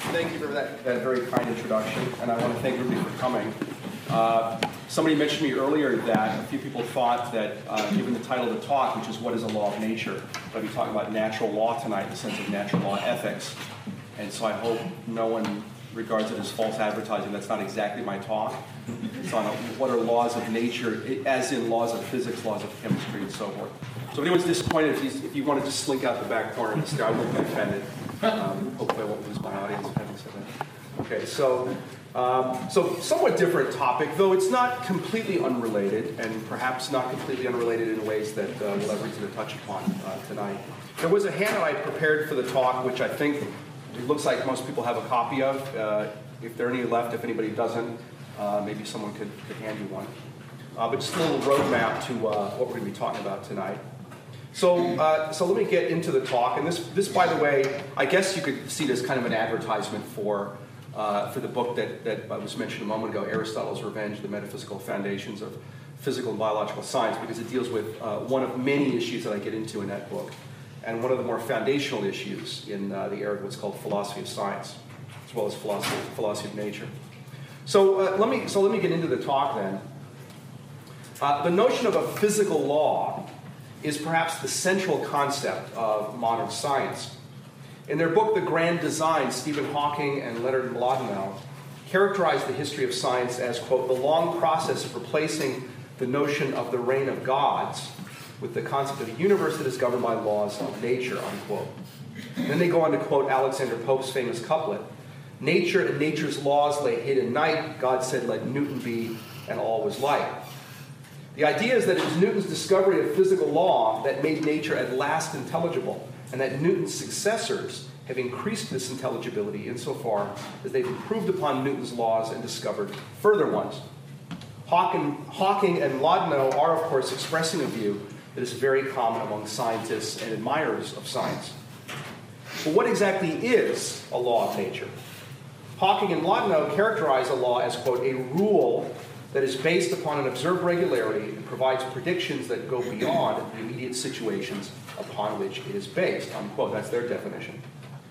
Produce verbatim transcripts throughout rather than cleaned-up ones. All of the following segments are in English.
thank you for that, that very kind introduction, and I want to thank everybody for coming. Uh, somebody mentioned to me earlier that a few people thought that, uh, given the title of the talk, which is What is a Law of Nature, I'll be talking about natural law tonight in the sense of natural law ethics. And so I hope no one regards it as false advertising. That's not exactly my talk. It's on a, what are laws of nature, as in laws of physics, laws of chemistry, and so forth. So if anyone's disappointed, if you, if you want to just slink out the back corner and stare, I won't be offended. Um, hopefully I won't lose my audience having said that. Okay, so, um, so somewhat different topic, though it's not completely unrelated, and perhaps not completely unrelated in ways that uh, we'll have reason to touch upon uh, tonight. There was a handout I prepared for the talk, which I think it looks like most people have a copy of. Uh, if there are any left, if anybody doesn't, uh, maybe someone could, could hand you one. Uh, but just a little roadmap to uh, what we're going to be talking about tonight. So, uh, so let me get into the talk. And this, this, by the way, I guess you could see it as kind of an advertisement for, uh, for the book that, that was mentioned a moment ago, Aristotle's Revenge, The Metaphysical Foundations of Physical and Biological Science, because it deals with uh, one of many issues that I get into in that book, and one of the more foundational issues in uh, the area of what's called philosophy of science, as well as philosophy, philosophy of nature. So, uh, let me, so let me get into the talk then. Uh, the notion of a physical law is perhaps the central concept of modern science. In their book, The Grand Design, Stephen Hawking and Leonard Mlodinow characterized the history of science as, quote, the long process of replacing the notion of the reign of gods with the concept of a universe that is governed by laws of nature, unquote. And then they go on to quote Alexander Pope's famous couplet, nature and nature's laws lay hid in night, God said let Newton be, and all was light. The idea is that it was Newton's discovery of physical law that made nature at last intelligible, and that Newton's successors have increased this intelligibility insofar as they've improved upon Newton's laws and discovered further ones. Hawking, Hawking and Mlodinow are, of course, expressing a view that is very common among scientists and admirers of science. But what exactly is a law of nature? Hawking and Mlodinow characterize a law as, quote, a rule that is based upon an observed regularity and provides predictions that go beyond the immediate situations upon which it is based, unquote. That's their definition.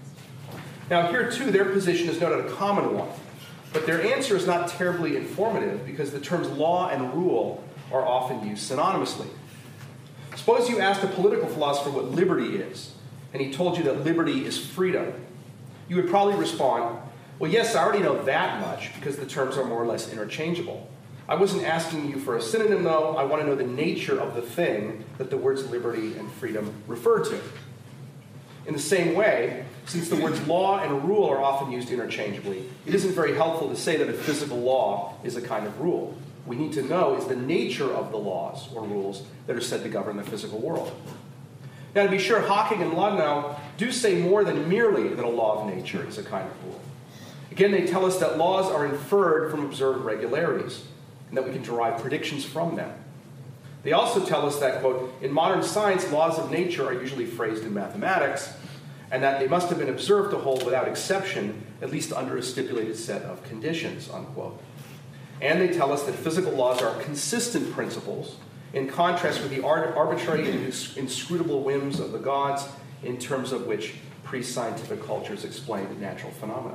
Now here too, their position is no doubt a common one, but their answer is not terribly informative because the terms law and rule are often used synonymously. Suppose you asked a political philosopher what liberty is, and he told you that liberty is freedom. You would probably respond, well, yes, I already know that much because the terms are more or less interchangeable. I wasn't asking you for a synonym, though. I want to know the nature of the thing that the words liberty and freedom refer to. In the same way, since the words law and rule are often used interchangeably, it isn't very helpful to say that a physical law is a kind of rule. We need to know is the nature of the laws or rules that are said to govern the physical world. Now, to be sure, Hawking and Mlodinow do say more than merely that a law of nature is a kind of rule. Again, they tell us that laws are inferred from observed regularities, and that we can derive predictions from them. They also tell us that, quote, in modern science, laws of nature are usually phrased in mathematics, and that they must have been observed to hold without exception, at least under a stipulated set of conditions, unquote. And they tell us that physical laws are consistent principles, in contrast with the arbitrary and inscrutable whims of the gods, in terms of which pre-scientific cultures explained natural phenomena.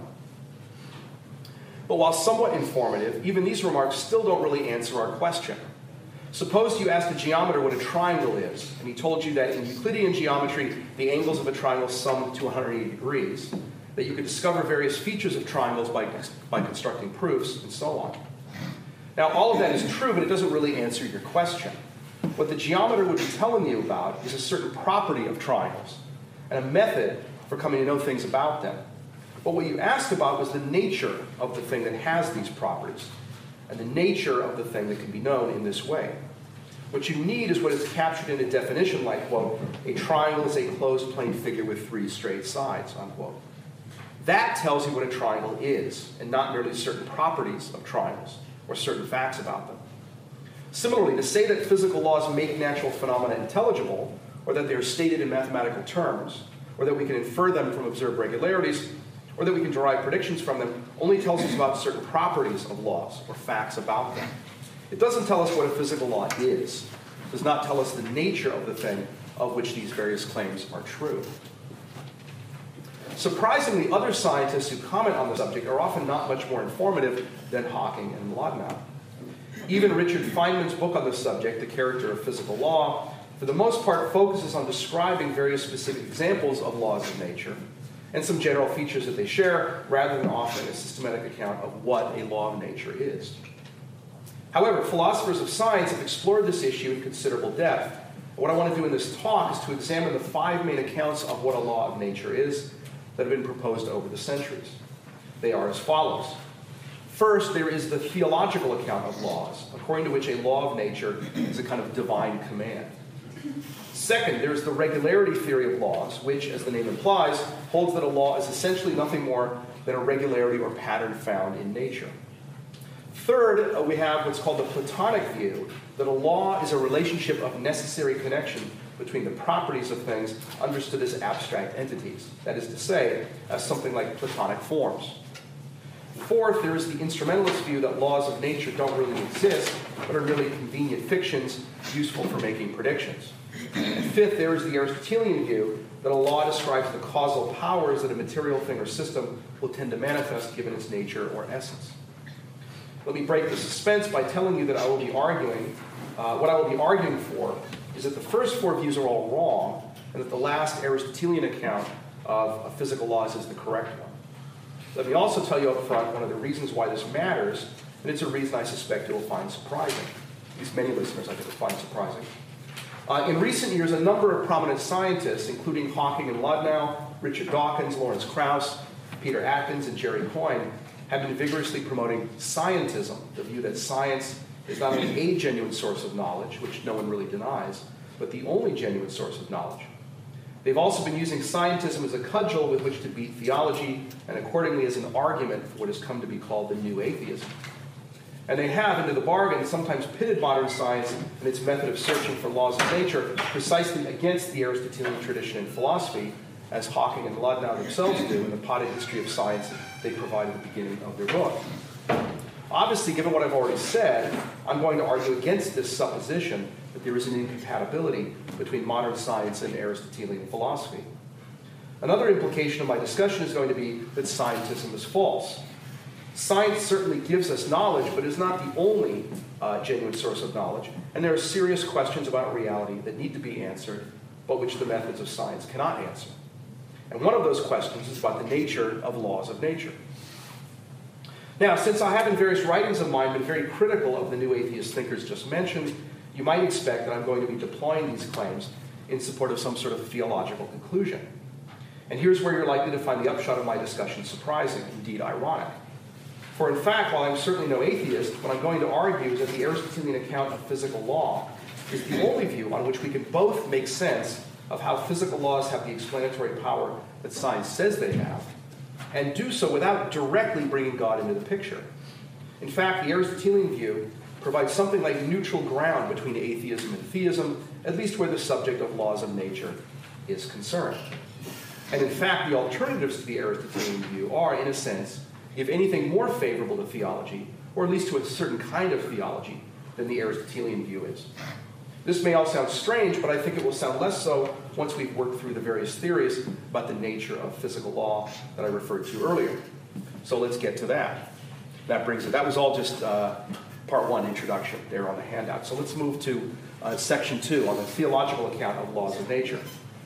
But while somewhat informative, even these remarks still don't really answer our question. Suppose you asked a geometer what a triangle is, and he told you that in Euclidean geometry, the angles of a triangle sum to one hundred eighty degrees, that you could discover various features of triangles by, by constructing proofs, and so on. Now, all of that is true, but it doesn't really answer your question. What the geometer would be telling you about is a certain property of triangles, and a method for coming to know things about them. But what you asked about was the nature of the thing that has these properties, and the nature of the thing that can be known in this way. What you need is what is captured in a definition like, quote, a triangle is a closed plane figure with three straight sides, unquote. That tells you what a triangle is, and not merely certain properties of triangles, or certain facts about them. Similarly, to say that physical laws make natural phenomena intelligible, or that they are stated in mathematical terms, or that we can infer them from observed regularities, or that we can derive predictions from them, only tells us about certain properties of laws or facts about them. It doesn't tell us what a physical law is. It does not tell us the nature of the thing of which these various claims are true. Surprisingly, other scientists who comment on the subject are often not much more informative than Hawking and Lobnow. Even Richard Feynman's book on the subject, The Character of Physical Law, for the most part focuses on describing various specific examples of laws of nature and some general features that they share, rather than offering a systematic account of what a law of nature is. However, philosophers of science have explored this issue in considerable depth. What I want to do in this talk is to examine the five main accounts of what a law of nature is that have been proposed over the centuries. They are as follows. First, there is the theological account of laws, according to which a law of nature is a kind of divine command. Second, there is the regularity theory of laws, which, as the name implies, holds that a law is essentially nothing more than a regularity or pattern found in nature. Third, uh, we have what's called the Platonic view, that a law is a relationship of necessary connection between the properties of things understood as abstract entities, that is to say, as something like Platonic forms. Fourth, there is the instrumentalist view that laws of nature don't really exist, but are merely convenient fictions useful for making predictions. And fifth, there is the Aristotelian view that a law describes the causal powers that a material thing or system will tend to manifest given its nature or essence. Let me break the suspense by telling you that I will be arguing, uh, what I will be arguing for is that the first four views are all wrong, and that the last Aristotelian account of, of physical laws is the correct one. Let me also tell you up front one of the reasons why this matters, and it's a reason I suspect you will find surprising. At least many listeners I think will find surprising. Uh, in recent years, a number of prominent scientists, including Hawking and Lobnow, Richard Dawkins, Lawrence Krauss, Peter Atkins, and Jerry Coyne, have been vigorously promoting scientism, the view that science is not only a genuine source of knowledge, which no one really denies, but the only genuine source of knowledge. They've also been using scientism as a cudgel with which to beat theology, and accordingly as an argument for what has come to be called the new atheism. And they have, into the bargain, sometimes pitted modern science and its method of searching for laws of nature precisely against the Aristotelian tradition in philosophy, as Hawking and Lobnow themselves do in the potted history of science they provide at the beginning of their book. Obviously, given what I've already said, I'm going to argue against this supposition that there is an incompatibility between modern science and Aristotelian philosophy. Another implication of my discussion is going to be that scientism is false. Science certainly gives us knowledge, but is not the only uh, genuine source of knowledge, and there are serious questions about reality that need to be answered, but which the methods of science cannot answer. And one of those questions is about the nature of laws of nature. Now, since I have in various writings of mine been very critical of the new atheist thinkers just mentioned, you might expect that I'm going to be deploying these claims in support of some sort of theological conclusion. And here's where you're likely to find the upshot of my discussion surprising, indeed ironic. For in fact, while I'm certainly no atheist, what I'm going to argue is that the Aristotelian account of physical law is the only view on which we can both make sense of how physical laws have the explanatory power that science says they have, and do so without directly bringing God into the picture. In fact, the Aristotelian view provides something like neutral ground between atheism and theism, at least where the subject of laws of nature is concerned. And in fact, the alternatives to the Aristotelian view are, in a sense, if anything, more favorable to theology, or at least to a certain kind of theology, than the Aristotelian view is. This may all sound strange, but I think it will sound less so once we've worked through the various theories about the nature of physical law that I referred to earlier. So let's get to that. That brings it. That was all just uh, part one, introduction, there on the handout. So let's move to uh, section two on the theological account of laws of nature.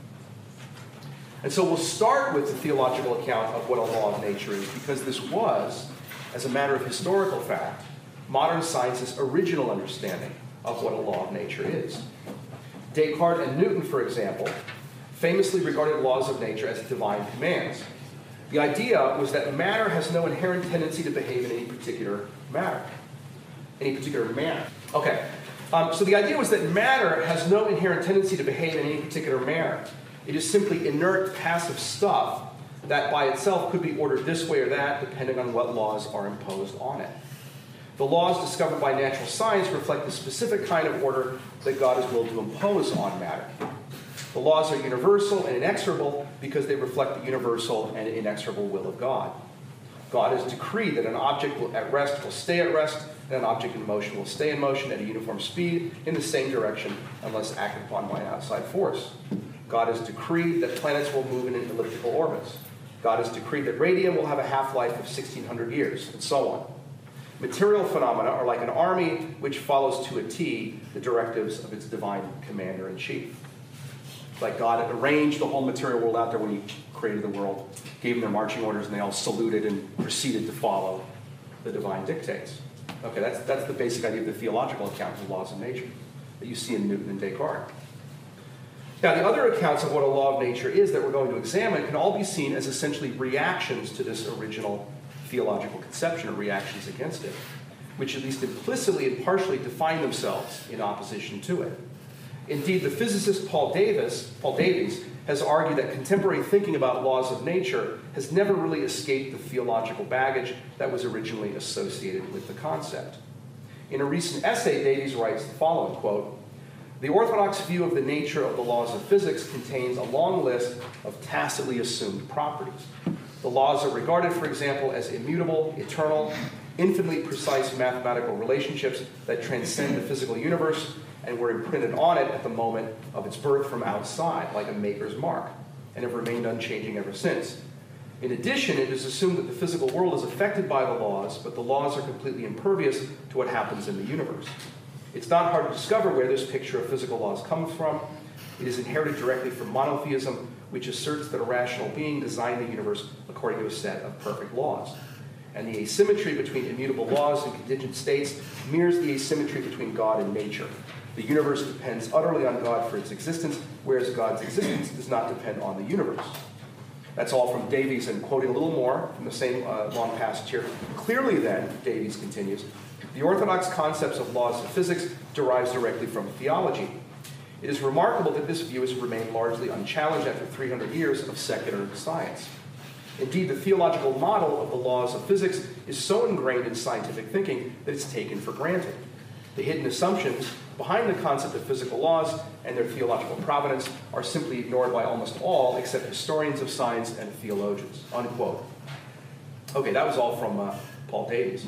And so we'll start with the theological account of what a law of nature is, because this was, as a matter of historical fact, modern science's original understanding of what a law of nature is. Descartes and Newton, for example, famously regarded laws of nature as divine commands. The idea was that matter has no inherent tendency to behave in any particular matter, any particular manner. Okay, um, so the idea was that matter has no inherent tendency to behave in any particular manner. It is simply inert, passive stuff that by itself could be ordered this way or that, depending on what laws are imposed on it. The laws discovered by natural science reflect the specific kind of order that God is willed to impose on matter. The laws are universal and inexorable because they reflect the universal and inexorable will of God. God has decreed that an object will, at rest will stay at rest, and an object in motion will stay in motion at a uniform speed in the same direction unless acted upon by an outside force. God has decreed that planets will move in elliptical orbits. God has decreed that radium will have a half-life of sixteen hundred years, and so on. Material phenomena are like an army which follows to a T the directives of its divine commander-in-chief. Like God arranged the whole material world out there when he created the world, gave them their marching orders, and they all saluted and proceeded to follow the divine dictates. Okay, that's, that's the basic idea of the theological account of the laws of nature that you see in Newton and Descartes. Now, the other accounts of what a law of nature is that we're going to examine can all be seen as essentially reactions to this original theological conception, or reactions against it, which at least implicitly and partially define themselves in opposition to it. Indeed, the physicist Paul Davies, Paul Davies has argued that contemporary thinking about laws of nature has never really escaped the theological baggage that was originally associated with the concept. In a recent essay, Davies writes the following, quote, "The orthodox view of the nature of the laws of physics contains a long list of tacitly assumed properties. The laws are regarded, for example, as immutable, eternal, infinitely precise mathematical relationships that transcend the physical universe and were imprinted on it at the moment of its birth from outside, like a maker's mark, and have remained unchanging ever since. In addition, it is assumed that the physical world is affected by the laws, but the laws are completely impervious to what happens in the universe. It's not hard to discover where this picture of physical laws comes from. It is inherited directly from monotheism, which asserts that a rational being designed the universe according to a set of perfect laws. And the asymmetry between immutable laws and contingent states mirrors the asymmetry between God and nature. The universe depends utterly on God for its existence, whereas God's existence does not depend on the universe." That's all from Davies, and quoting a little more from the same uh, long passage here. "Clearly then," Davies continues, "the orthodox concepts of laws of physics derives directly from theology. It is remarkable that this view has remained largely unchallenged after three hundred years of secular science. Indeed, the theological model of the laws of physics is so ingrained in scientific thinking that it's taken for granted. The hidden assumptions behind the concept of physical laws and their theological provenance are simply ignored by almost all except historians of science and theologians." Unquote. Okay, that was all from uh, Paul Davies.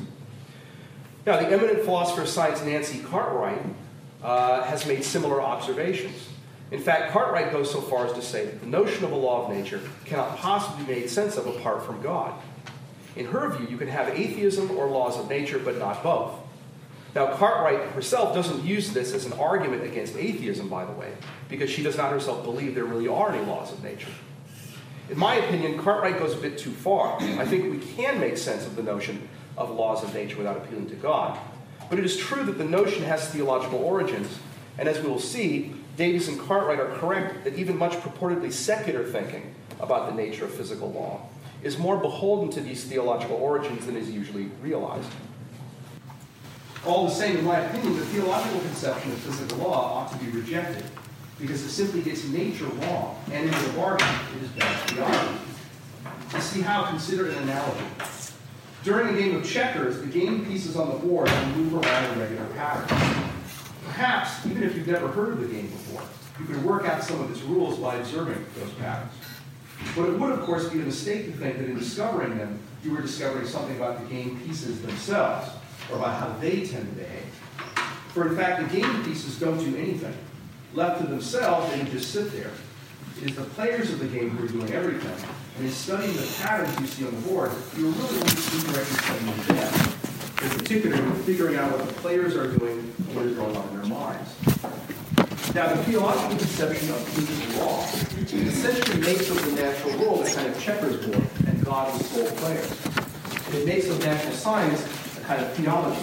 Now, the eminent philosopher of science Nancy Cartwright uh, has made similar observations. In fact, Cartwright goes so far as to say that the notion of a law of nature cannot possibly be made sense of apart from God. In her view, you can have atheism or laws of nature, but not both. Now, Cartwright herself doesn't use this as an argument against atheism, by the way, because she does not herself believe there really are any laws of nature. In my opinion, Cartwright goes a bit too far. I think we can make sense of the notion of laws of nature without appealing to God. But it is true that the notion has theological origins, and as we will see, Davies and Cartwright are correct that even much purportedly secular thinking about the nature of physical law is more beholden to these theological origins than is usually realized. All the same, in my opinion, the theological conception of physical law ought to be rejected because it simply gets nature wrong, and in the bargain, it is bad theology. To see how, consider an analogy. During a game of checkers, the game pieces on the board move around in regular patterns. Perhaps, even if you've never heard of the game before, you could work out some of its rules by observing those patterns. But it would, of course, be a mistake to think that in discovering them, you were discovering something about the game pieces themselves, or about how they tend to behave. For in fact, the game pieces don't do anything. Left to themselves, they just sit there. It is the players of the game who are doing everything, and in studying the patterns you see on the board, you are really indirectly studying them. In particular, you're figuring out what the players are doing and what is going on in their minds. Now, the theological conception of physical law essentially makes of the natural world a kind of checkers board, and God is sole player. And it makes of natural science a kind of theology.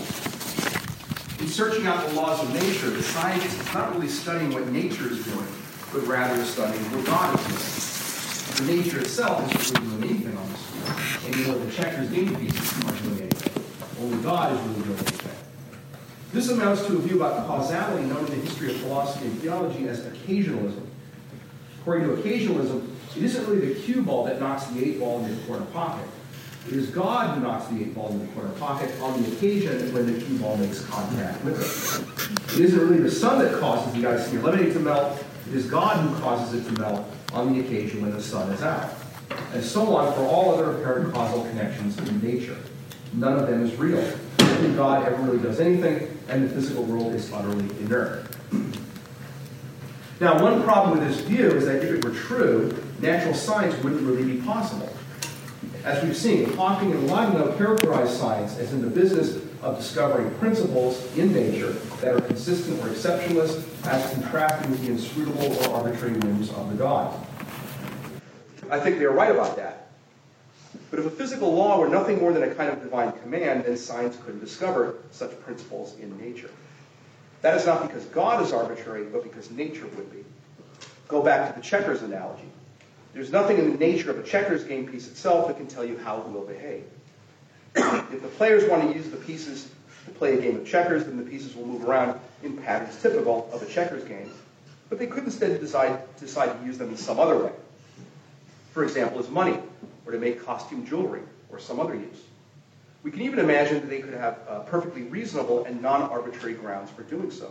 In searching out the laws of nature, the scientist is not really studying what nature is doing, but rather studying what God is doing. The nature itself isn't really doing anything on this field, and you know the checkers game pieces aren't doing anything. Only God is really doing anything. This amounts to a view about causality known in the history of philosophy and theology as occasionalism. According to occasionalism, it isn't really the cue ball that knocks the eight ball into the corner pocket. It is God who knocks the eight ball into the corner pocket on the occasion when the cue ball makes contact with it. It isn't really the sun that causes the ice in your lemonade to melt. It is God who causes it to melt on the occasion when the sun is out. And so on for all other apparent causal connections in nature. None of them is real. Only God ever really does anything, and the physical world is utterly inert. Now, one problem with this view is that if it were true, natural science wouldn't really be possible. As we've seen, Hawking and Leibniz characterized science as in the business of discovering principles in nature that are consistent or exceptionless as contrasted with the inscrutable or arbitrary whims of the gods. I think they're right about that. But if a physical law were nothing more than a kind of divine command, then science couldn't discover such principles in nature. That is not because God is arbitrary, but because nature would be. Go back to the checkers analogy. There's nothing in the nature of a checkers game piece itself that can tell you how it will behave. If the players want to use the pieces to play a game of checkers, then the pieces will move around in patterns typical of a checkers game. But they could instead decide, decide to use them in some other way. For example, as money, or to make costume jewelry, or some other use. We can even imagine that they could have uh, perfectly reasonable and non-arbitrary grounds for doing so.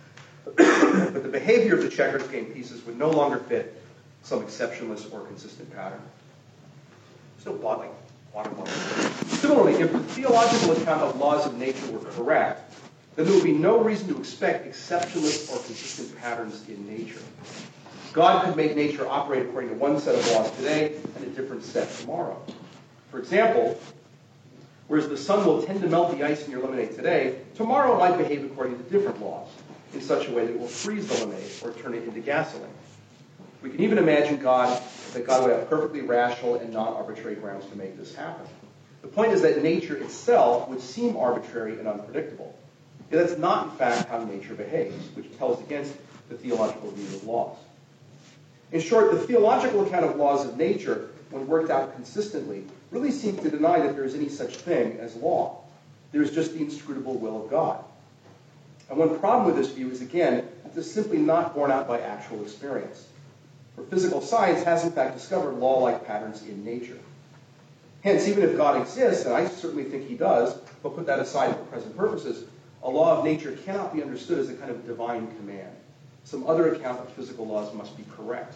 But the behavior of the checkers game pieces would no longer fit some exceptionless or consistent pattern. Still bottling water bottles. Similarly, if the theological account of laws of nature were correct, then there would be no reason to expect exceptionless or consistent patterns in nature. God could make nature operate according to one set of laws today and a different set tomorrow. For example, whereas the sun will tend to melt the ice in your lemonade today, tomorrow it might behave according to different laws, in such a way that it will freeze the lemonade or turn it into gasoline. We can even imagine God, that God would have perfectly rational and non-arbitrary grounds to make this happen. The point is that nature itself would seem arbitrary and unpredictable. Yet that's not, in fact, how nature behaves, which tells against the theological view of laws. In short, the theological account of laws of nature, when worked out consistently, really seems to deny that there is any such thing as law. There is just the inscrutable will of God. And one problem with this view is, again, that it's simply not borne out by actual experience. For physical science has, in fact, discovered law-like patterns in nature. Hence, even if God exists, and I certainly think he does, but put that aside for present purposes, a law of nature cannot be understood as a kind of divine command. Some other account of physical laws must be correct.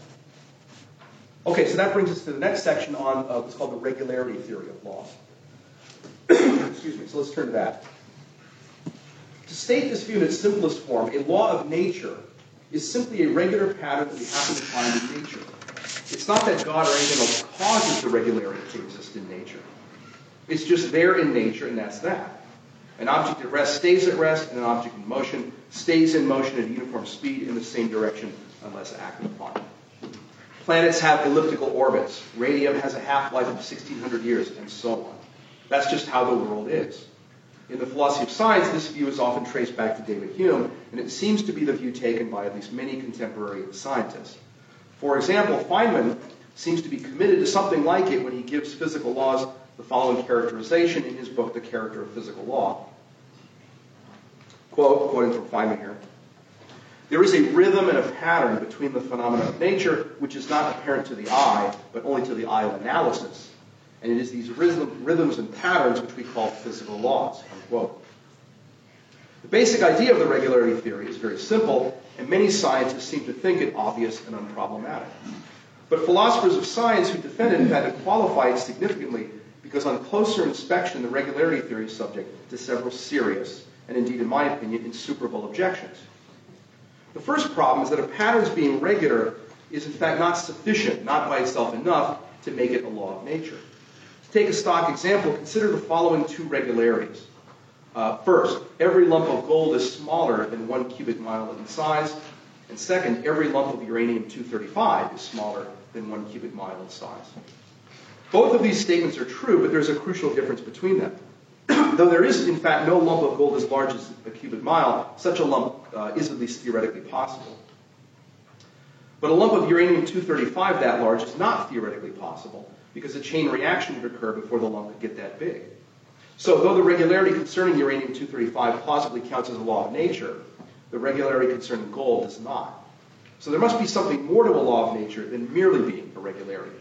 Okay, so that brings us to the next section on uh, what's called the regularity theory of laws. Excuse me, so let's turn to that. To state this view in its simplest form, a law of nature is simply a regular pattern that we happen to find in nature. It's not that God or anything else causes the regularity to exist in nature. It's just there in nature, and that's that. An object at rest stays at rest, and an object in motion stays in motion at a uniform speed in the same direction unless acted upon. Planets have elliptical orbits. Radium has a half-life of sixteen hundred years, and so on. That's just how the world is. In the philosophy of science, this view is often traced back to David Hume, and it seems to be the view taken by at least many contemporary scientists. For example, Feynman seems to be committed to something like it when he gives physical laws the following characterization in his book, The Character of Physical Law. Quote, quoting from Feynman here, "There is a rhythm and a pattern between the phenomena of nature which is not apparent to the eye, but only to the eye of analysis. And it is these rhythm, rhythms and patterns which we call physical laws." Unquote. The basic idea of the regularity theory is very simple, and many scientists seem to think it obvious and unproblematic. But philosophers of science who defend it have had to qualify it significantly because on closer inspection, the regularity theory is subject to several serious, and indeed, in my opinion, insuperable objections. The first problem is that a pattern's being regular is in fact not sufficient, not by itself enough, to make it a law of nature. To take a stock example, consider the following two regularities. Uh, first, every lump of gold is smaller than one cubic mile in size. And second, every lump of uranium two thirty-five is smaller than one cubic mile in size. Both of these statements are true, but there's a crucial difference between them. Though there is, in fact, no lump of gold as large as a cubic mile, such a lump uh, is at least theoretically possible. But a lump of uranium two thirty-five that large is not theoretically possible, because a chain reaction would occur before the lump could get that big. So though the regularity concerning uranium two thirty-five plausibly counts as a law of nature, the regularity concerning gold does not. So there must be something more to a law of nature than merely being a regularity.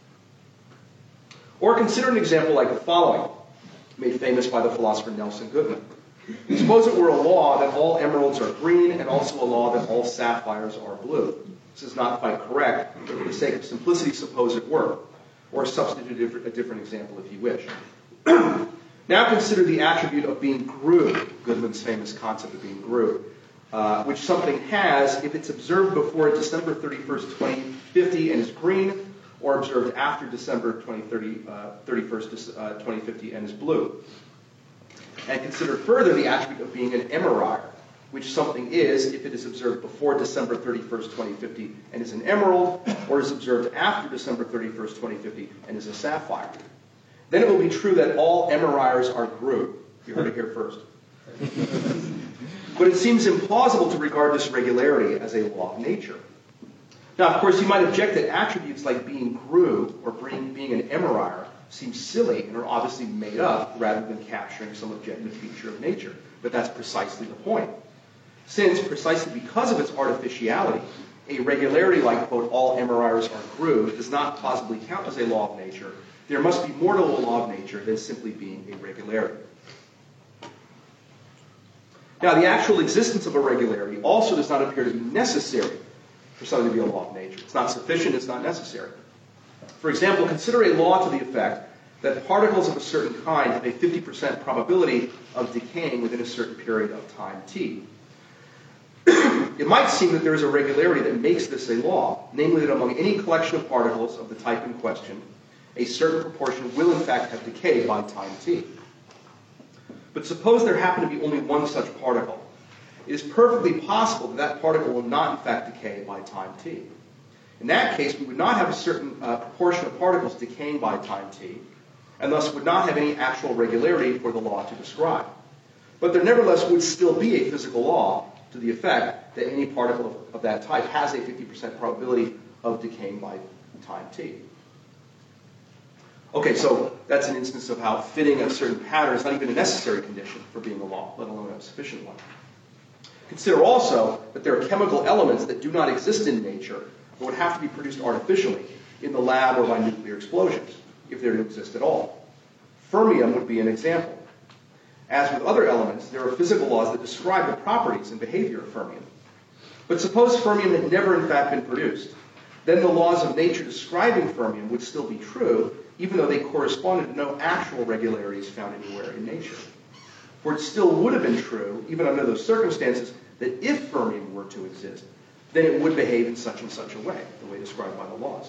Or consider an example like the following, made famous by the philosopher Nelson Goodman. Suppose it were a law that all emeralds are green and also a law that all sapphires are blue. This is not quite correct, but for the sake of simplicity, suppose it were. Or substitute a different, a different example if you wish. Now consider the attribute of being grue, Goodman's famous concept of being grue, uh, which something has if it's observed before December thirty-first, twenty fifty and is green, or observed after December twenty thirty, uh, thirty-first, uh, twenty fifty, and is blue. And consider further the attribute of being an emerire, which something is if it is observed before December thirty-first, twenty fifty, and is an emerald, or is observed after December thirty-first, twenty fifty, and is a sapphire. Then it will be true that all emerires are grue. You heard it here first. But it seems implausible to regard this regularity as a law of nature. Now, of course, you might object that attributes like being grue or being, being an emerire seem silly and are obviously made up rather than capturing some objective feature of nature. But that's precisely the point. Since, precisely because of its artificiality, a regularity like, quote, all emerires are grue does not plausibly count as a law of nature, there must be more to a law of nature than simply being a regularity. Now, the actual existence of a regularity also does not appear to be necessary for something to be a law of nature. It's not sufficient, it's not necessary. For example, consider a law to the effect that particles of a certain kind have a fifty percent probability of decaying within a certain period of time t. It might seem that there is a regularity that makes this a law, namely that among any collection of particles of the type in question, a certain proportion will in fact have decayed by time t. But suppose there happen to be only one such particle. It is perfectly possible that that particle will not in fact decay by time t. In that case, we would not have a certain uh, proportion of particles decaying by time t, and thus would not have any actual regularity for the law to describe. But there nevertheless would still be a physical law to the effect that any particle of, of that type has a fifty percent probability of decaying by time t. Okay, so that's an instance of how fitting a certain pattern is not even a necessary condition for being a law, let alone a sufficient one. Consider also that there are chemical elements that do not exist in nature but would have to be produced artificially in the lab or by nuclear explosions, if they exist at all. Fermium would be an example. As with other elements, there are physical laws that describe the properties and behavior of fermium. But suppose fermium had never in fact been produced, then the laws of nature describing fermium would still be true, even though they corresponded to no actual regularities found anywhere in nature. For it still would have been true, even under those circumstances, that if fermium were to exist, then it would behave in such and such a way, the way described by the laws.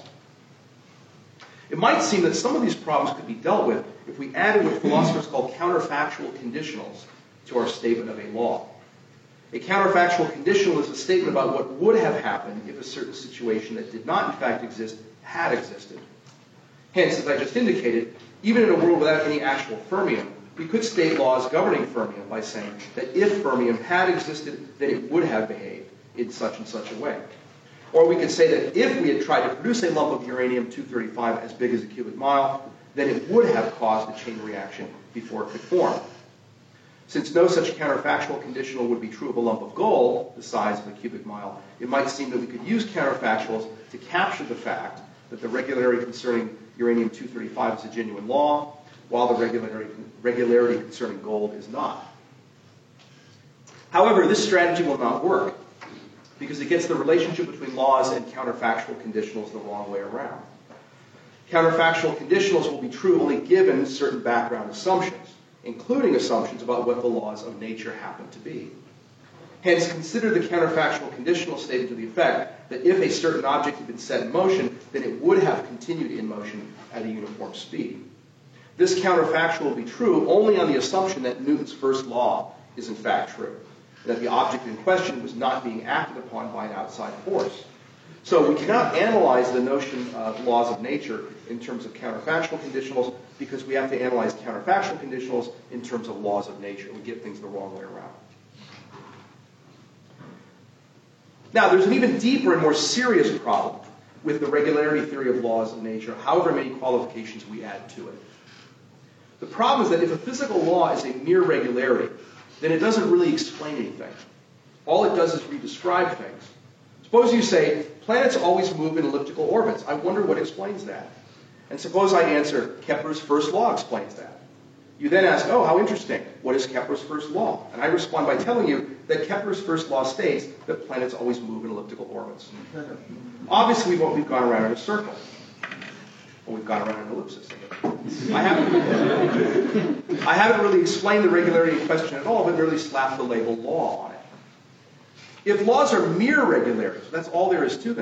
It might seem that some of these problems could be dealt with if we added what philosophers call counterfactual conditionals to our statement of a law. A counterfactual conditional is a statement about what would have happened if a certain situation that did not in fact exist had existed. Hence, as I just indicated, even in a world without any actual fermium, we could state laws governing fermium by saying that if fermium had existed, then it would have behaved in such and such a way. Or we could say that if we had tried to produce a lump of uranium two thirty-five as big as a cubic mile, then it would have caused a chain reaction before it could form. Since no such counterfactual conditional would be true of a lump of gold the size of a cubic mile, it might seem that we could use counterfactuals to capture the fact that the regularity concerning uranium two thirty-five is a genuine law, while the regularity, regularity concerning gold is not. However, this strategy will not work, because it gets the relationship between laws and counterfactual conditionals the wrong way around. Counterfactual conditionals will be true only given certain background assumptions, including assumptions about what the laws of nature happen to be. Hence, consider the counterfactual conditional statement to the effect that if a certain object had been set in motion, then it would have continued in motion at a uniform speed. This counterfactual will be true only on the assumption that Newton's first law is in fact true, that the object in question was not being acted upon by an outside force. So we cannot analyze the notion of laws of nature in terms of counterfactual conditionals because we have to analyze counterfactual conditionals in terms of laws of nature. We get things the wrong way around. Now, there's an even deeper and more serious problem with the regularity theory of laws of nature, however many qualifications we add to it. The problem is that if a physical law is a mere regularity, then it doesn't really explain anything. All it does is re-describe things. Suppose you say, planets always move in elliptical orbits. I wonder what explains that. And suppose I answer, Kepler's first law explains that. You then ask, oh, how interesting. What is Kepler's first law? And I respond by telling you that Kepler's first law states that planets always move in elliptical orbits. Obviously, we've, we've gone around in a circle. Well, we've gone around in an ellipsis. I haven't, I haven't really explained the regularity in question at all, but merely slapped the label law on it. If laws are mere regularities, that's all there is to them,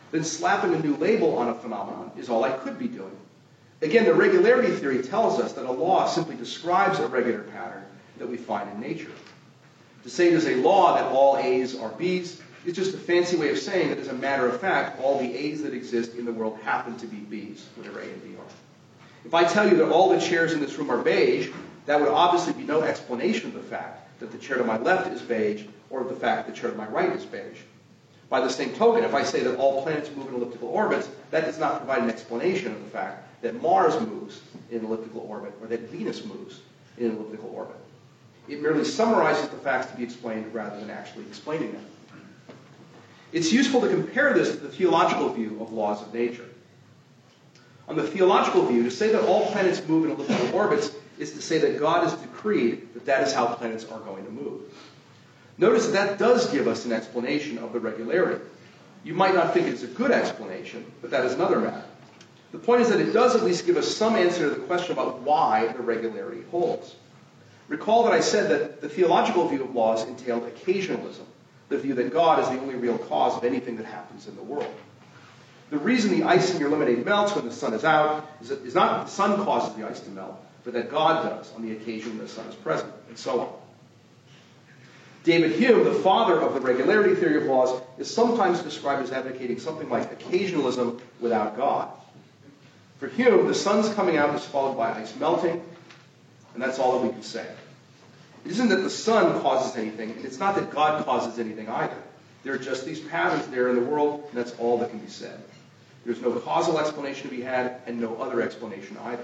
then slapping a new label on a phenomenon is all I could be doing. Again, the regularity theory tells us that a law simply describes a regular pattern that we find in nature. To say there's a law that all A's are B's is just a fancy way of saying that as a matter of fact, all the A's that exist in the world happen to be B's, whatever A and B are. If I tell you that all the chairs in this room are beige, that would obviously be no explanation of the fact that the chair to my left is beige or of the fact that the chair to my right is beige. By the same token, if I say that all planets move in elliptical orbits, that does not provide an explanation of the fact that Mars moves in an elliptical orbit or that Venus moves in an elliptical orbit. It merely summarizes the facts to be explained rather than actually explaining them. It's useful to compare this to the theological view of laws of nature. On the theological view, to say that all planets move in elliptical orbits is to say that God has decreed that that is how planets are going to move. Notice that that does give us an explanation of the regularity. You might not think it's a good explanation, but that is another matter. The point is that it does at least give us some answer to the question about why the regularity holds. Recall that I said that the theological view of laws entailed occasionalism, the view that God is the only real cause of anything that happens in the world. The reason the ice in your lemonade melts when the sun is out is, that, is not that the sun causes the ice to melt, but that God does on the occasion when the sun is present, and so on. David Hume, the father of the regularity theory of laws, is sometimes described as advocating something like occasionalism without God. For Hume, the sun's coming out is followed by ice melting, and that's all that we can say. It isn't that the sun causes anything, and it's not that God causes anything either. There are just these patterns there in the world, and that's all that can be said. There's no causal explanation to be had, and no other explanation either.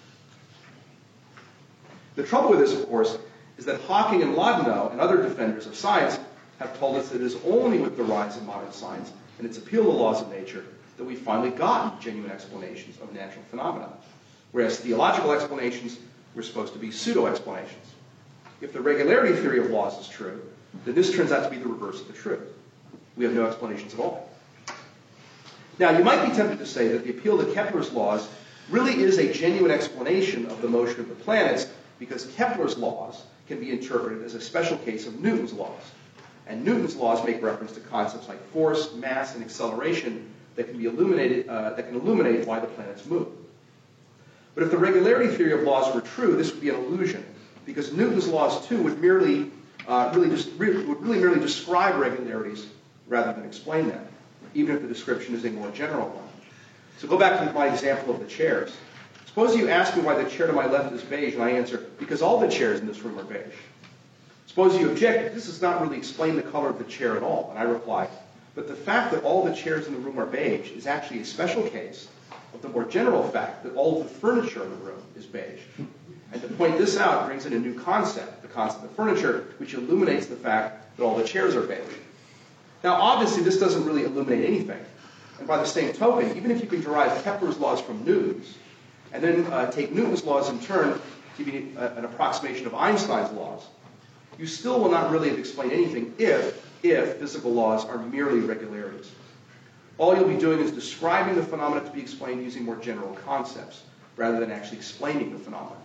The trouble with this, of course, is that Hawking and Lobnow and other defenders of science have told us that it is only with the rise of modern science and its appeal to laws of nature that we've finally gotten genuine explanations of natural phenomena, whereas theological explanations were supposed to be pseudo-explanations. If the regularity theory of laws is true, then this turns out to be the reverse of the truth. We have no explanations at all. Now, you might be tempted to say that the appeal to Kepler's laws really is a genuine explanation of the motion of the planets, because Kepler's laws can be interpreted as a special case of Newton's laws. And Newton's laws make reference to concepts like force, mass, and acceleration that can be illuminated, uh, that can illuminate why the planets move. But if the regularity theory of laws were true, this would be an illusion, because Newton's laws too would merely, uh, really, just, really, would really merely describe regularities rather than explain them, even if the description is a more general one. So go back to my example of the chairs. Suppose you ask me why the chair to my left is beige, and I answer, because all the chairs in this room are beige. Suppose you object, this does not really explain the color of the chair at all, and I reply, but the fact that all the chairs in the room are beige is actually a special case of the more general fact that all of the furniture in the room is beige. And to point this out brings in a new concept, the concept of furniture, which illuminates the fact that all the chairs are beige. Now, obviously, this doesn't really illuminate anything. And by the same token, even if you can derive Kepler's laws from Newton's, and then uh, take Newton's laws in turn, give you a, an approximation of Einstein's laws, you still will not really have explained anything if, if physical laws are merely regularities. All you'll be doing is describing the phenomena to be explained using more general concepts, rather than actually explaining the phenomena.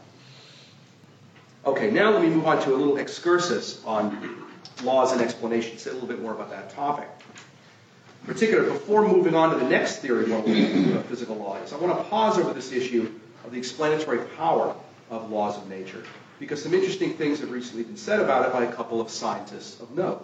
Okay, now let me move on to a little excursus on laws and explanations, say a little bit more about that topic. In particular, before moving on to the next theory of physical laws, I want to pause over this issue of the explanatory power of laws of nature, because some interesting things have recently been said about it by a couple of scientists of note.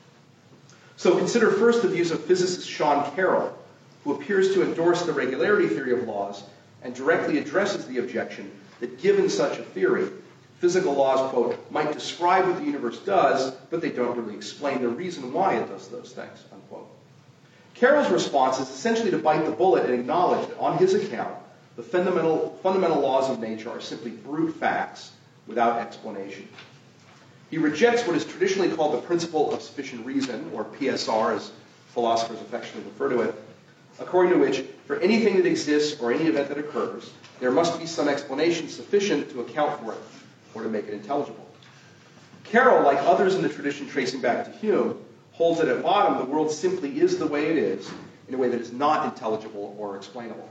So consider first the views of physicist Sean Carroll, who appears to endorse the regularity theory of laws and directly addresses the objection that given such a theory, physical laws, quote, might describe what the universe does, but they don't really explain the reason why it does those things, unquote. Carroll's response is essentially to bite the bullet and acknowledge that on his account, the fundamental, fundamental laws of nature are simply brute facts without explanation. He rejects what is traditionally called the principle of sufficient reason, or P S R as philosophers affectionately refer to it, according to which for anything that exists or any event that occurs, there must be some explanation sufficient to account for it or to make it intelligible. Carroll, like others in the tradition tracing back to Hume, holds that at bottom the world simply is the way it is in a way that is not intelligible or explainable.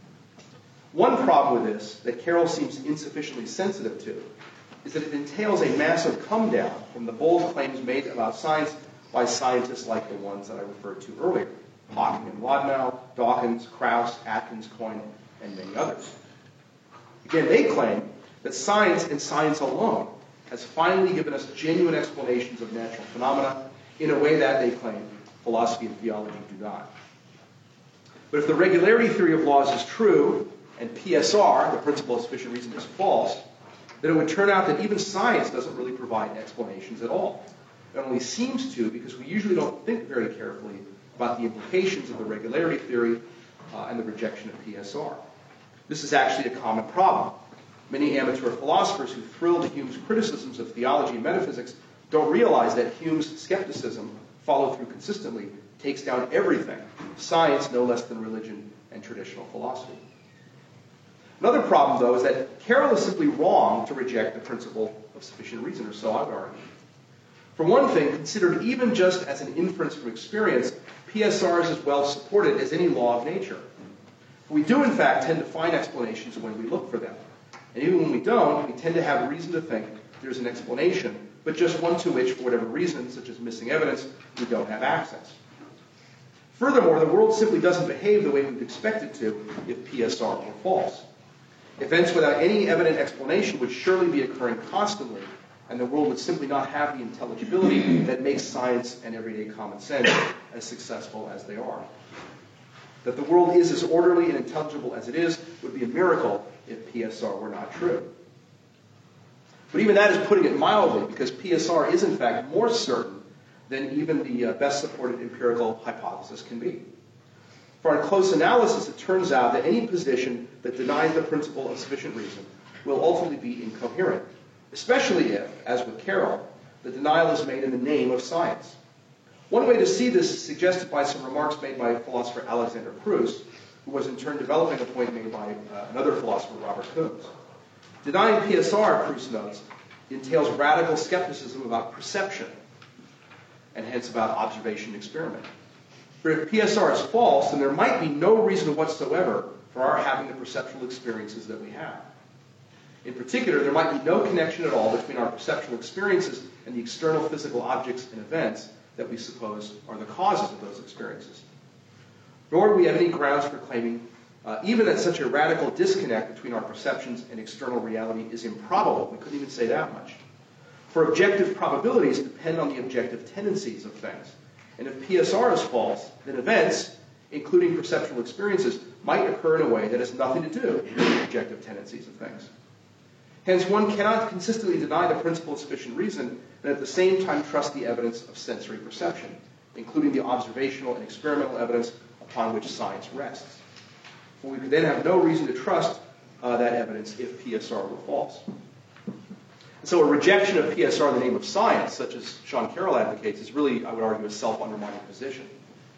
One problem with this that Carroll seems insufficiently sensitive to is that it entails a massive come down from the bold claims made about science by scientists like the ones that I referred to earlier. Hawking and Wadnow, Dawkins, Krauss, Atkins, Coyne, and many others. Again, they claim that science and science alone has finally given us genuine explanations of natural phenomena in a way that, they claim, philosophy and theology do not. But if the regularity theory of laws is true, and P S R, the principle of sufficient reason, is false, then it would turn out that even science doesn't really provide explanations at all. It only seems to, because we usually don't think very carefully about the implications of the regularity theory uh, and the rejection of P S R. This is actually a common problem. Many amateur philosophers who thrill to Hume's criticisms of theology and metaphysics don't realize that Hume's skepticism, followed through consistently, takes down everything, science no less than religion and traditional philosophy. Another problem, though, is that Carroll is simply wrong to reject the principle of sufficient reason, or so I would argue. For one thing, considered even just as an inference from experience, P S R is as well supported as any law of nature. We do, in fact, tend to find explanations when we look for them. And even when we don't, we tend to have reason to think there's an explanation, but just one to which, for whatever reason, such as missing evidence, we don't have access. Furthermore, the world simply doesn't behave the way we'd expect it to if P S R were false. Events without any evident explanation would surely be occurring constantly, and the world would simply not have the intelligibility that makes science and everyday common sense as successful as they are. That the world is as orderly and intelligible as it is would be a miracle if P S R were not true. But even that is putting it mildly, because P S R is in fact more certain than even the uh, best supported empirical hypothesis can be. For on close analysis, it turns out that any position that denies the principle of sufficient reason will ultimately be incoherent, especially if, as with Carroll, the denial is made in the name of science. One way to see this is suggested by some remarks made by philosopher Alexander Proust, who was in turn developing a point made by uh, another philosopher, Robert Coombs. Denying P S R, Proust notes, entails radical skepticism about perception, and hence about observation and experiment. For if P S R is false, then there might be no reason whatsoever for our having the perceptual experiences that we have. In particular, there might be no connection at all between our perceptual experiences and the external physical objects and events that we suppose are the causes of those experiences. Nor do we have any grounds for claiming uh, even that such a radical disconnect between our perceptions and external reality is improbable. We couldn't even say that much. For objective probabilities depend on the objective tendencies of things. And if P S R is false, then events, including perceptual experiences, might occur in a way that has nothing to do with the objective tendencies of things. Hence, one cannot consistently deny the principle of sufficient reason and at the same time trust the evidence of sensory perception, including the observational and experimental evidence upon which science rests. For we could then have no reason to trust uh, that evidence if P S R were false. So a rejection of P S R in the name of science, such as Sean Carroll advocates, is really, I would argue, a self-undermining position.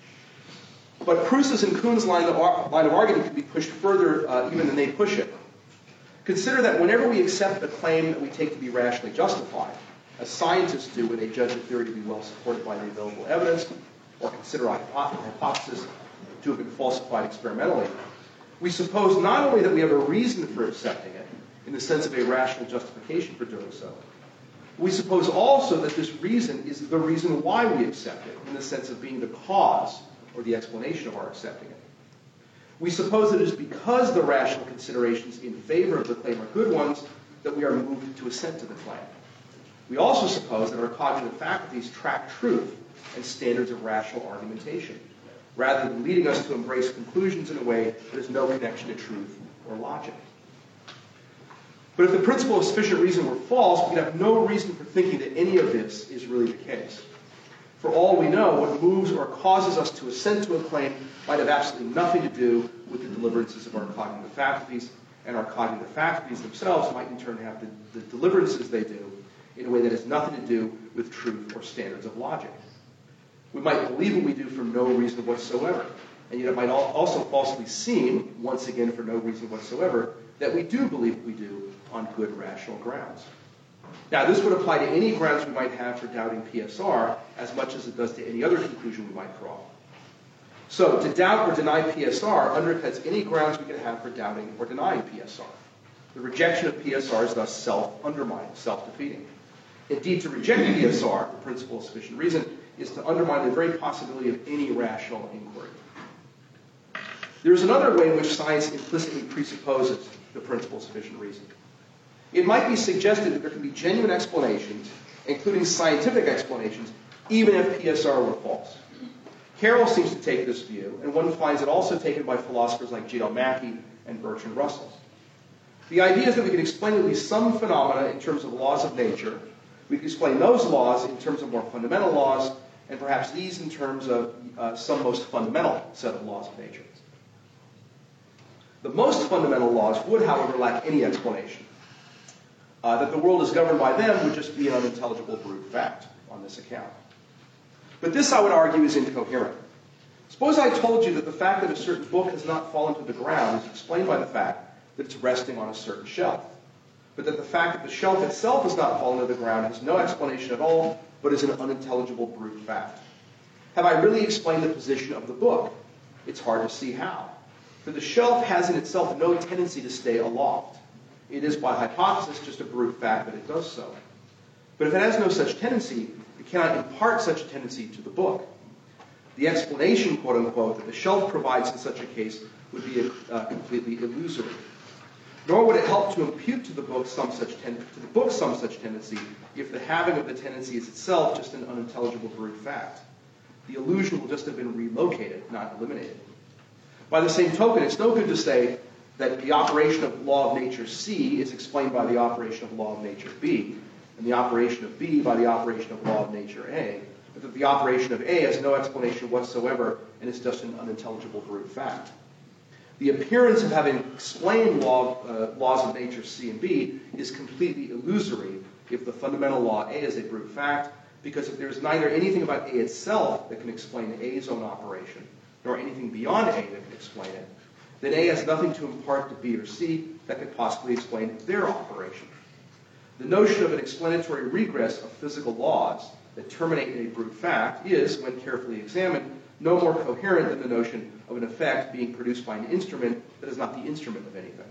But Proust's and Kuhn's line of, line of argument can be pushed further uh, even than they push it. Consider that whenever we accept a claim that we take to be rationally justified, as scientists do when they judge a theory to be well supported by the available evidence, or consider a hypothesis to have been falsified experimentally, we suppose not only that we have a reason for accepting it, in the sense of a rational justification for doing so, we suppose also that this reason is the reason why we accept it, in the sense of being the cause or the explanation of our accepting it. We suppose that it is because the rational considerations in favor of the claim are good ones that we are moved to assent to the claim. We also suppose that our cognitive faculties track truth and standards of rational argumentation, rather than leading us to embrace conclusions in a way that has no connection to truth or logic. But if the principle of sufficient reason were false, we'd have no reason for thinking that any of this is really the case. For all we know, what moves or causes us to assent to a claim might have absolutely nothing to do with the deliverances of our cognitive faculties, and our cognitive faculties themselves might in turn have the, the deliverances they do in a way that has nothing to do with truth or standards of logic. We might believe what we do for no reason whatsoever, and yet it might also falsely seem, once again for no reason whatsoever, that we do believe what we do on good rational grounds. Now, this would apply to any grounds we might have for doubting P S R as much as it does to any other conclusion we might draw. So, to doubt or deny P S R undercuts any grounds we could have for doubting or denying P S R. The rejection of P S R is thus self-undermining, self-defeating. Indeed, to reject P S R, the principle of sufficient reason, is to undermine the very possibility of any rational inquiry. There is another way in which science implicitly presupposes the principle of sufficient reason. It might be suggested that there can be genuine explanations, including scientific explanations, even if P S R were false. Carroll seems to take this view, and one finds it also taken by philosophers like G L Mackie and Bertrand Russell. The idea is that we can explain at least some phenomena in terms of laws of nature. We can explain those laws in terms of more fundamental laws, and perhaps these in terms of uh, some most fundamental set of laws of nature. The most fundamental laws would, however, lack any explanation. Uh, that the world is governed by them would just be an unintelligible brute fact on this account. But this, I would argue, is incoherent. Suppose I told you that the fact that a certain book has not fallen to the ground is explained by the fact that it's resting on a certain shelf, but that the fact that the shelf itself has not fallen to the ground has no explanation at all, but is an unintelligible brute fact. Have I really explained the position of the book? It's hard to see how. For the shelf has in itself no tendency to stay aloft. It is, by hypothesis, just a brute fact that it does so. But if it has no such tendency, it cannot impart such a tendency to the book. The explanation, quote unquote, that the shelf provides in such a case would be uh, completely illusory. Nor would it help to impute to the book some such ten- to the book some such tendency if the having of the tendency is itself just an unintelligible brute fact. The illusion will just have been relocated, not eliminated. By the same token, it's no good to say that the operation of law of nature C is explained by the operation of law of nature B, and the operation of B by the operation of law of nature A, but that the operation of A has no explanation whatsoever and is just an unintelligible brute fact. The appearance of having explained law, uh, laws of nature C and B is completely illusory if the fundamental law A is a brute fact, because if there is neither anything about A itself that can explain A's own operation, nor anything beyond A that can explain it, then A has nothing to impart to B or C that could possibly explain their operation. The notion of an explanatory regress of physical laws that terminate in a brute fact is, when carefully examined, no more coherent than the notion of an effect being produced by an instrument that is not the instrument of anything.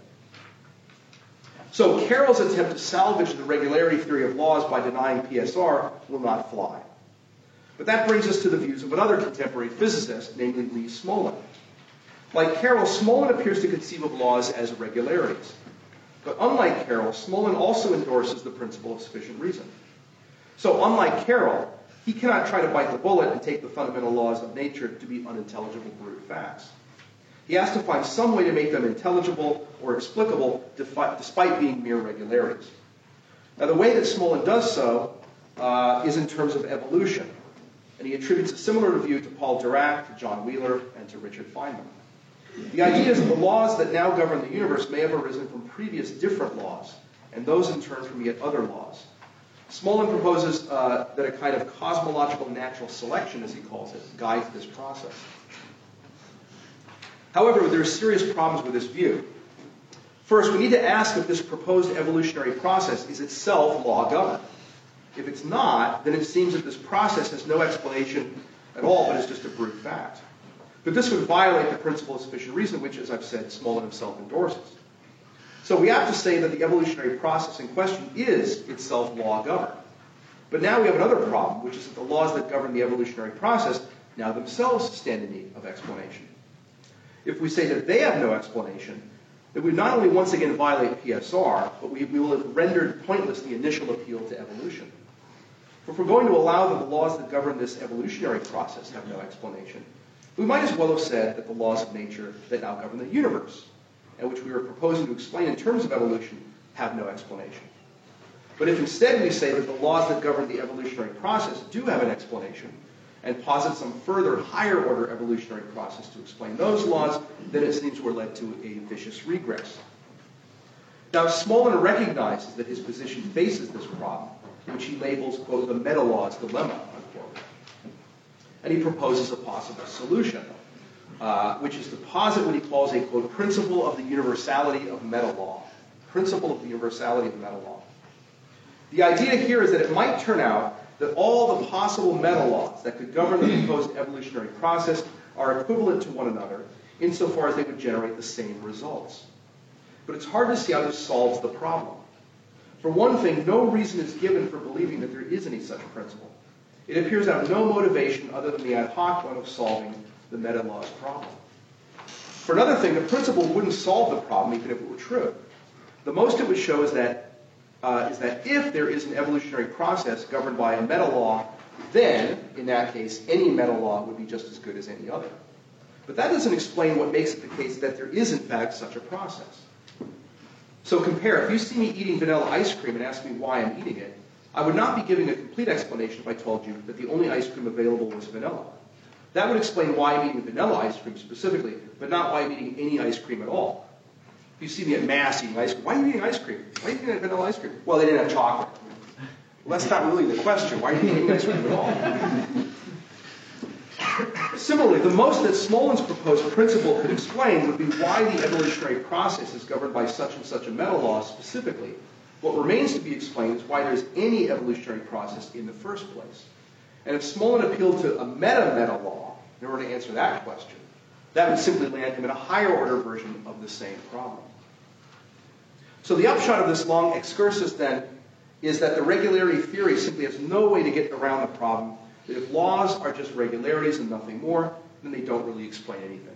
So Carroll's attempt to salvage the regularity theory of laws by denying P S R will not fly. But that brings us to the views of another contemporary physicist, namely Lee Smolin. Like Carroll, Smolin appears to conceive of laws as regularities. But unlike Carroll, Smolin also endorses the principle of sufficient reason. So unlike Carroll, he cannot try to bite the bullet and take the fundamental laws of nature to be unintelligible brute facts. He has to find some way to make them intelligible or explicable despite being mere regularities. Now, the way that Smolin does so uh, is in terms of evolution. And he attributes a similar view to Paul Dirac, to John Wheeler, and to Richard Feynman. The idea is that the laws that now govern the universe may have arisen from previous different laws, and those in turn from yet other laws. Smolin proposes uh, that a kind of cosmological natural selection, as he calls it, guides this process. However, there are serious problems with this view. First, we need to ask if this proposed evolutionary process is itself law-governed. If it's not, then it seems that this process has no explanation at all, but is just a brute fact. But this would violate the principle of sufficient reason, which, as I've said, Smolin himself endorses. So we have to say that the evolutionary process in question is itself law-governed. But now we have another problem, which is that the laws that govern the evolutionary process now themselves stand in need of explanation. If we say that they have no explanation, then we not only once again violate P S R, but we, we will have rendered pointless the initial appeal to evolution. If we're going to allow that the laws that govern this evolutionary process have no explanation, we might as well have said that the laws of nature that now govern the universe, and which we are proposing to explain in terms of evolution, have no explanation. But if instead we say that the laws that govern the evolutionary process do have an explanation, and posit some further higher order evolutionary process to explain those laws, then it seems we're led to a vicious regress. Now, Smolin recognizes that his position faces this problem, which he labels, quote, the meta-laws dilemma, unquote. And he proposes a possible solution, uh, which is to posit what he calls a, quote, principle of the universality of meta-law. Principle of the universality of meta-law. The idea here is that it might turn out that all the possible meta-laws that could govern the proposed evolutionary process are equivalent to one another insofar as they would generate the same results. But it's hard to see how this solves the problem. For one thing, no reason is given for believing that there is any such principle. it appears to have no motivation other than the ad hoc one of solving the meta-laws problem. For another thing, the principle wouldn't solve the problem even if it were true. The most it would show is that, uh, is that if there is an evolutionary process governed by a meta-law, then, in that case, any meta-law would be just as good as any other. But that doesn't explain what makes it the case that there is, in fact, such a process. So compare, if you see me eating vanilla ice cream and ask me why I'm eating it, I would not be giving a complete explanation if I told you that the only ice cream available was vanilla. That would explain why I'm eating vanilla ice cream specifically, but not why I'm eating any ice cream at all. If you see me at Mass eating ice cream, why are you eating ice cream? Why are you eating vanilla ice cream? Well, they didn't have chocolate. Well, that's not really the question. Why are you eating ice cream at all? Similarly, the most that Smolin's proposed principle could explain would be why the evolutionary process is governed by such and such a meta-law specifically. What remains to be explained is why there's any evolutionary process in the first place. And if Smolin appealed to a meta-meta-law in order to answer that question, that would simply land him in a higher order version of the same problem. So the upshot of this long excursus, then, is that the regularity theory simply has no way to get around the problem that if laws are just regularities and nothing more, then they don't really explain anything.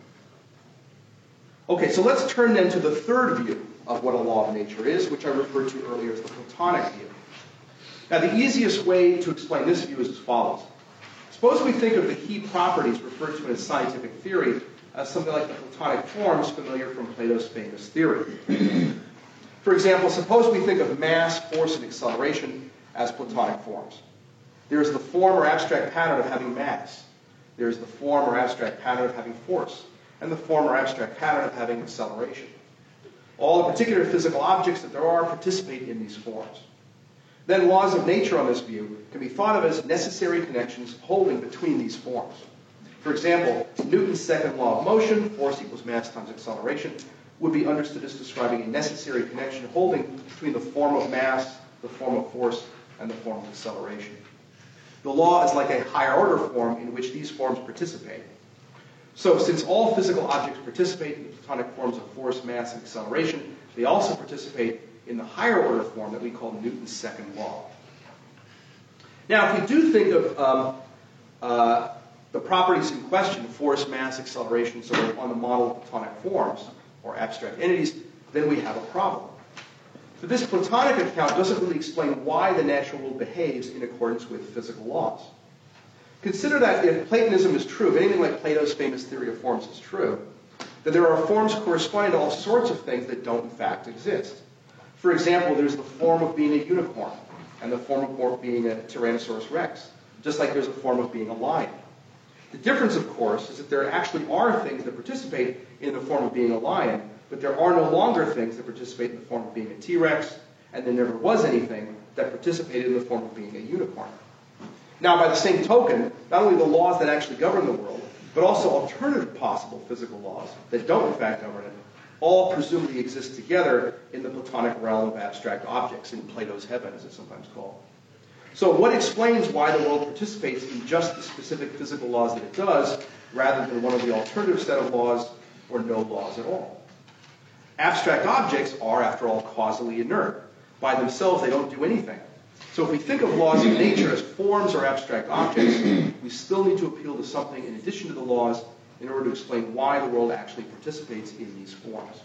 Okay, so let's turn then to the third view of what a law of nature is, which I referred to earlier as the Platonic view. Now, the easiest way to explain this view is as follows. Suppose we think of the key properties referred to in scientific theory as something like the Platonic forms familiar from Plato's famous theory. For example, suppose we think of mass, force, and acceleration as Platonic forms. There is the form or abstract pattern of having mass. There is the form or abstract pattern of having force, and the form or abstract pattern of having acceleration. All the particular physical objects that there are participate in these forms. Then laws of nature on this view can be thought of as necessary connections holding between these forms. For example, Newton's second law of motion, force equals mass times acceleration, would be understood as describing a necessary connection holding between the form of mass, the form of force, and the form of acceleration. The law is like a higher order form in which these forms participate. So since all physical objects participate in the Platonic forms of force, mass, and acceleration, they also participate in the higher order form that we call Newton's second law. Now, if we do think of um, uh, the properties in question, force, mass, acceleration, so on the model of Platonic forms, or abstract entities, then we have a problem. But this Platonic account doesn't really explain why the natural world behaves in accordance with physical laws. Consider that if Platonism is true, if anything like Plato's famous theory of forms is true, that there are forms corresponding to all sorts of things that don't in fact exist. For example, there's the form of being a unicorn and the form of being a Tyrannosaurus Rex, just like there's a form of being a lion. The difference, of course, is that there actually are things that participate in the form of being a lion, but there are no longer things that participate in the form of being a T-Rex, and there never was anything that participated in the form of being a unicorn. Now, by the same token, not only the laws that actually govern the world, but also alternative possible physical laws that don't in fact govern it, all presumably exist together in the Platonic realm of abstract objects, in Plato's heaven, as it's sometimes called. So what explains why the world participates in just the specific physical laws that it does, rather than one of the alternative set of laws or no laws at all? Abstract objects are, after all, causally inert. By themselves, they don't do anything. So if we think of laws of nature as forms or abstract objects, we still need to appeal to something in addition to the laws in order to explain why the world actually participates in these forms.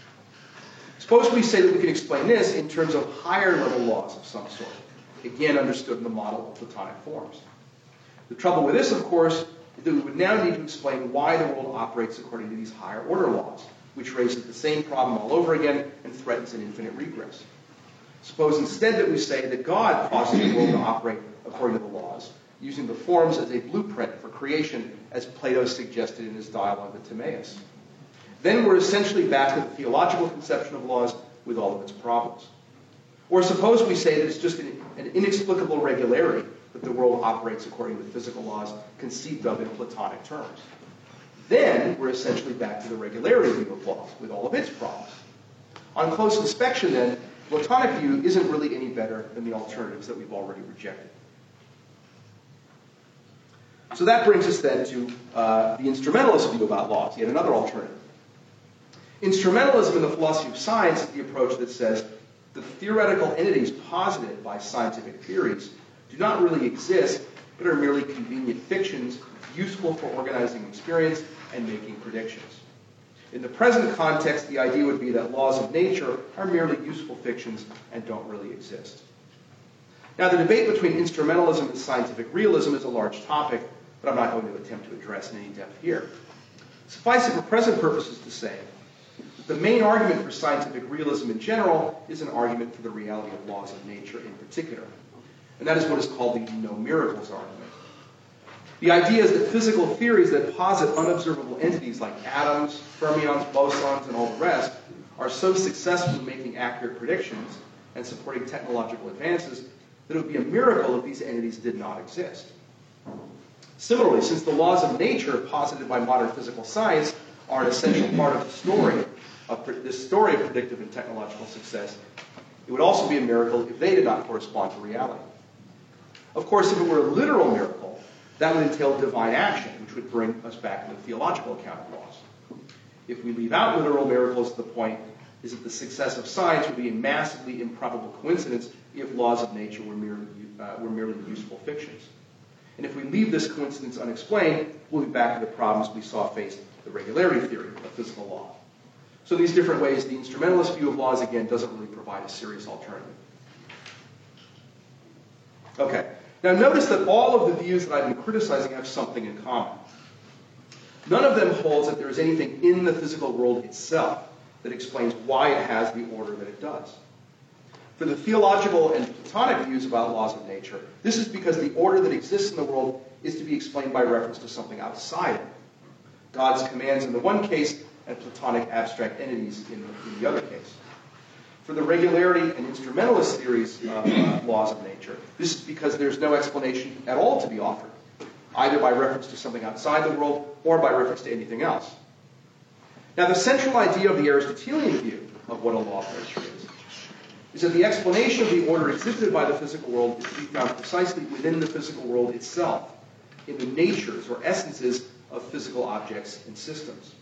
Suppose we say that we can explain this in terms of higher level laws of some sort, again understood in the model of Platonic forms. The trouble with this, of course, is that we would now need to explain why the world operates according to these higher order laws, which raises the same problem all over again and threatens an infinite regress. Suppose instead that we say that God causes the world to operate according to the laws, using the forms as a blueprint for creation, as Plato suggested in his dialogue with Timaeus. Then we're essentially back to the theological conception of laws with all of its problems. Or suppose we say that it's just an, an inexplicable regularity that the world operates according to physical laws conceived of in Platonic terms. Then we're essentially back to the regularity view of laws with all of its problems. On close inspection, then, Platonic view isn't really any better than the alternatives that we've already rejected. So that brings us then to uh, the instrumentalist view about laws, yet another alternative. Instrumentalism in the philosophy of science is the approach that says the theoretical entities posited by scientific theories do not really exist but are merely convenient fictions useful for organizing experience and making predictions. In the present context, the idea would be that laws of nature are merely useful fictions and don't really exist. Now, the debate between instrumentalism and scientific realism is a large topic, but I'm not going to attempt to address in any depth here. Suffice it for present purposes to say that the main argument for scientific realism in general is an argument for the reality of laws of nature in particular. And that is what is called the no miracles argument. The idea is that physical theories that posit unobservable entities like atoms, fermions, bosons, and all the rest are so successful in making accurate predictions and supporting technological advances that it would be a miracle if these entities did not exist. Similarly, since the laws of nature posited by modern physical science are an essential part of the story, of this story of predictive and technological success, it would also be a miracle if they did not correspond to reality. Of course, if it were a literal miracle, that would entail divine action, which would bring us back to the theological account of laws. If we leave out literal miracles, the point is that the success of science would be a massively improbable coincidence if laws of nature were merely, uh, were merely useful fictions. And if we leave this coincidence unexplained, we'll be back to the problems we saw faced the regularity theory of physical law. So these different ways, the instrumentalist view of laws, again, doesn't really provide a serious alternative. Okay, now notice that all of the views that I've been criticizing have something in common. None of them holds that there is anything in the physical world itself that explains why it has the order that it does. For the theological and Platonic views about laws of nature, this is because the order that exists in the world is to be explained by reference to something outside it. God's commands in the one case, and Platonic abstract entities in the, in the other case. For the regularity and instrumentalist theories of uh, laws of nature, this is because there's no explanation at all to be offered, either by reference to something outside the world or by reference to anything else. Now, the central idea of the Aristotelian view of what a law of nature is, is that the explanation of the order exhibited by the physical world is to be found precisely within the physical world itself, in the natures or essences of physical objects and systems.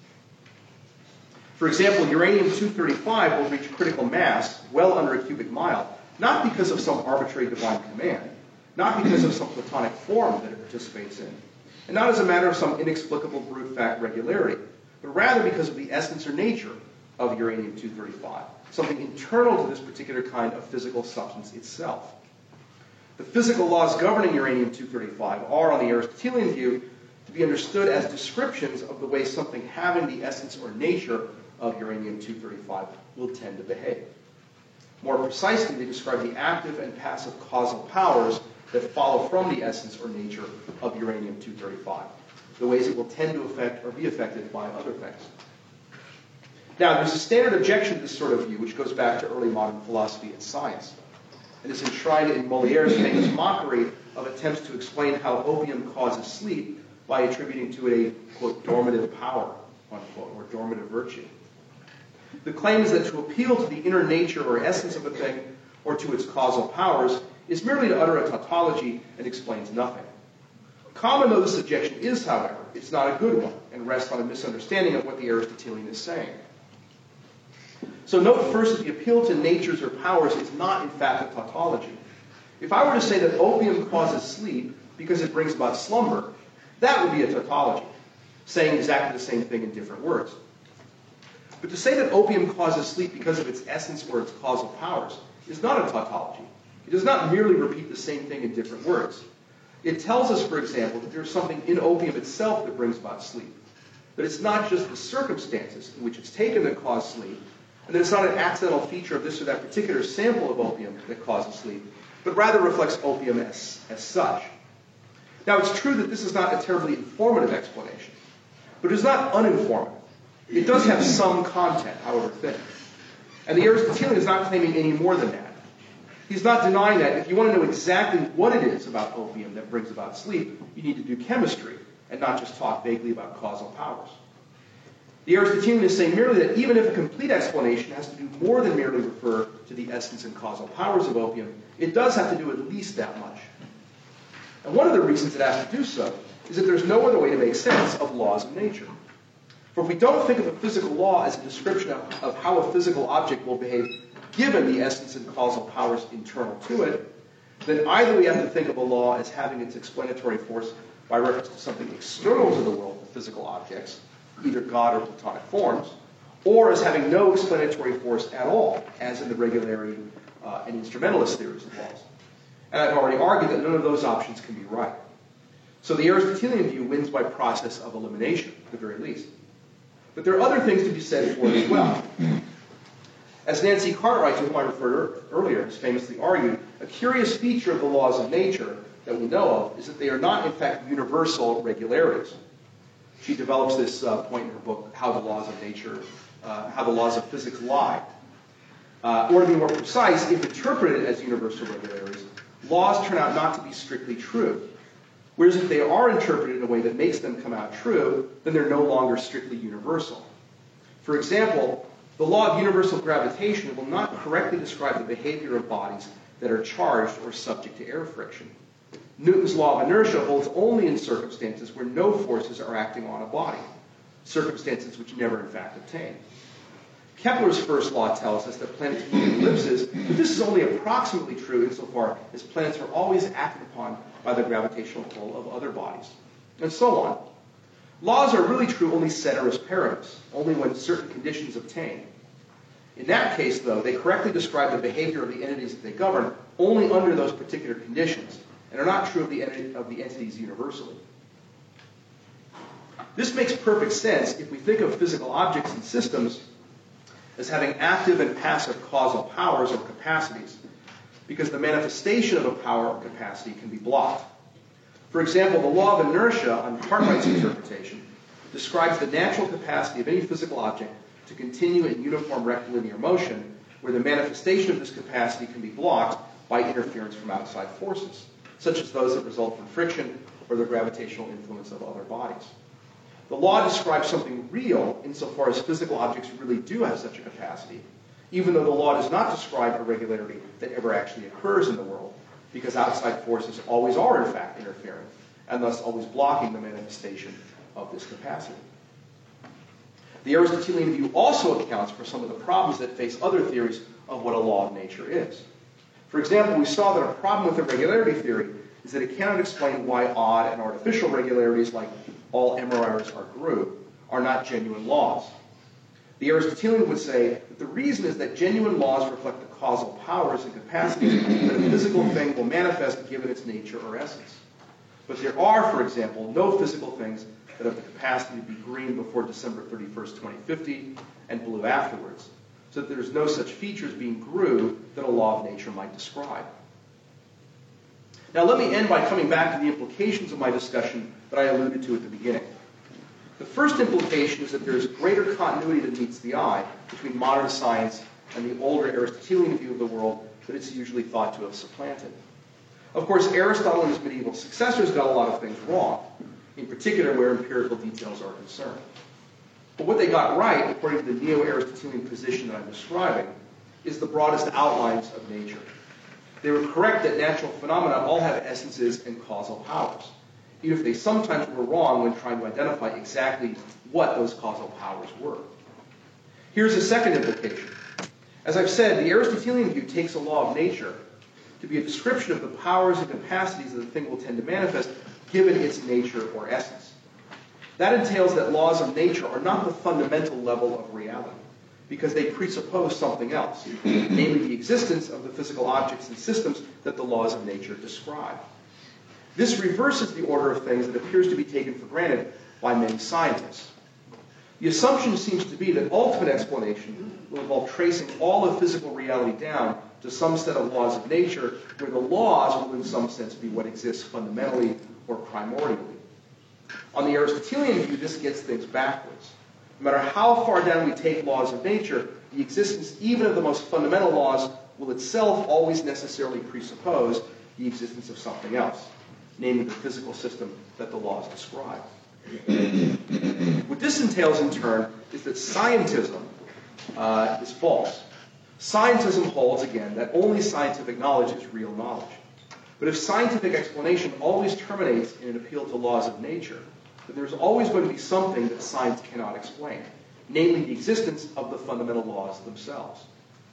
For example, uranium two thirty-five will reach critical mass well under a cubic mile, not because of some arbitrary divine command, not because of some Platonic form that it participates in, and not as a matter of some inexplicable brute fact regularity, but rather because of the essence or nature of uranium two thirty-five, something internal to this particular kind of physical substance itself. The physical laws governing uranium two thirty-five are, on the Aristotelian view, to be understood as descriptions of the way something having the essence or nature of uranium two thirty-five will tend to behave. More precisely, they describe the active and passive causal powers that follow from the essence or nature of uranium two thirty-five, the ways it will tend to affect or be affected by other things. Now, there's a standard objection to this sort of view, which goes back to early modern philosophy and science, and is enshrined in Moliere's famous mockery of attempts to explain how opium causes sleep by attributing to it a, quote, dormitive power, unquote, or dormitive virtue. The claim is that to appeal to the inner nature or essence of a thing, or to its causal powers, is merely to utter a tautology and explains nothing. Common though this objection is, however, it's not a good one, and rests on a misunderstanding of what the Aristotelian is saying. So note first that the appeal to natures or powers is not, in fact, a tautology. If I were to say that opium causes sleep because it brings about slumber, that would be a tautology, saying exactly the same thing in different words. But to say that opium causes sleep because of its essence or its causal powers is not a tautology. It does not merely repeat the same thing in different words. It tells us, for example, that there's something in opium itself that brings about sleep. That it's not just the circumstances in which it's taken that cause sleep, and that it's not an accidental feature of this or that particular sample of opium that causes sleep, but rather reflects opium as, as such. Now, it's true that this is not a terribly informative explanation, but it is not uninformative. It does have some content, however thin. And the Aristotelian is not claiming any more than that. He's not denying that if you want to know exactly what it is about opium that brings about sleep, you need to do chemistry and not just talk vaguely about causal powers. The Aristotelian is saying merely that even if a complete explanation has to do more than merely refer to the essence and causal powers of opium, it does have to do at least that much. And one of the reasons it has to do so is that there's no other way to make sense of laws of nature. For if we don't think of a physical law as a description of, of how a physical object will behave given the essence and causal powers internal to it, then either we have to think of a law as having its explanatory force by reference to something external to the world of physical objects, either God or Platonic forms, or as having no explanatory force at all, as in the regularity uh, and instrumentalist theories of laws. And I've already argued that none of those options can be right. So the Aristotelian view wins by process of elimination, at the very least. But there are other things to be said for it as well. As Nancy Cartwright, to whom I referred earlier, has famously argued, a curious feature of the laws of nature that we know of is that they are not, in fact, universal regularities. She develops this uh, point in her book, How the Laws of Nature, uh, How the Laws of Physics Lie. Uh, or to be more precise, if interpreted as universal regularities, laws turn out not to be strictly true. Whereas if they are interpreted in a way that makes them come out true, then they're no longer strictly universal. For example, the law of universal gravitation will not correctly describe the behavior of bodies that are charged or subject to air friction. Newton's law of inertia holds only in circumstances where no forces are acting on a body, circumstances which never in fact obtain. Kepler's first law tells us that planets move in ellipses, but this is only approximately true insofar as planets are always acted upon by the gravitational pull of other bodies, and so on. Laws are really true only ceteris paribus, only when certain conditions obtain. In that case, though, they correctly describe the behavior of the entities that they govern only under those particular conditions, and are not true of the, enti- of the entities universally. This makes perfect sense if we think of physical objects and systems as having active and passive causal powers or capacities, because the manifestation of a power or capacity can be blocked. For example, the law of inertia, on Cartwright's interpretation, describes the natural capacity of any physical object to continue in uniform rectilinear motion, where the manifestation of this capacity can be blocked by interference from outside forces, such as those that result from friction or the gravitational influence of other bodies. The law describes something real insofar as physical objects really do have such a capacity, even though the law does not describe a regularity that ever actually occurs in the world, because outside forces always are in fact interfering, and thus always blocking the manifestation of this capacity. The Aristotelian view also accounts for some of the problems that face other theories of what a law of nature is. For example, we saw that a problem with the regularity theory is that it cannot explain why odd and artificial regularities like all M R Is are group are not genuine laws. The Aristotelian would say that the reason is that genuine laws reflect the causal powers and capacities that a physical thing will manifest given its nature or essence. But there are, for example, no physical things that have the capacity to be green before December thirty-first, twenty fifty, and blue afterwards, so that there's no such features being grue that a law of nature might describe. Now let me end by coming back to the implications of my discussion that I alluded to at the beginning. The first implication is that there is greater continuity than meets the eye between modern science and the older Aristotelian view of the world that it's usually thought to have supplanted. Of course, Aristotle and his medieval successors got a lot of things wrong, in particular where empirical details are concerned. But what they got right, according to the neo-Aristotelian position that I'm describing, is the broadest outlines of nature. They were correct that natural phenomena all have essences and causal powers, even if they sometimes were wrong when trying to identify exactly what those causal powers were. Here's a second implication. As I've said, the Aristotelian view takes a law of nature to be a description of the powers and capacities that the thing will tend to manifest given its nature or essence. That entails that laws of nature are not the fundamental level of reality, because they presuppose something else, namely the existence of the physical objects and systems that the laws of nature describe. This reverses the order of things that appears to be taken for granted by many scientists. The assumption seems to be that ultimate explanation will involve tracing all of physical reality down to some set of laws of nature, where the laws will in some sense be what exists fundamentally or primordially. On the Aristotelian view, this gets things backwards. No matter how far down we take laws of nature, the existence even of the most fundamental laws will itself always necessarily presuppose the existence of something else, namely the physical system that the laws describe. What this entails in turn is that scientism uh, is false. Scientism holds, again, that only scientific knowledge is real knowledge. But if scientific explanation always terminates in an appeal to laws of nature, then there's always going to be something that science cannot explain, namely the existence of the fundamental laws themselves.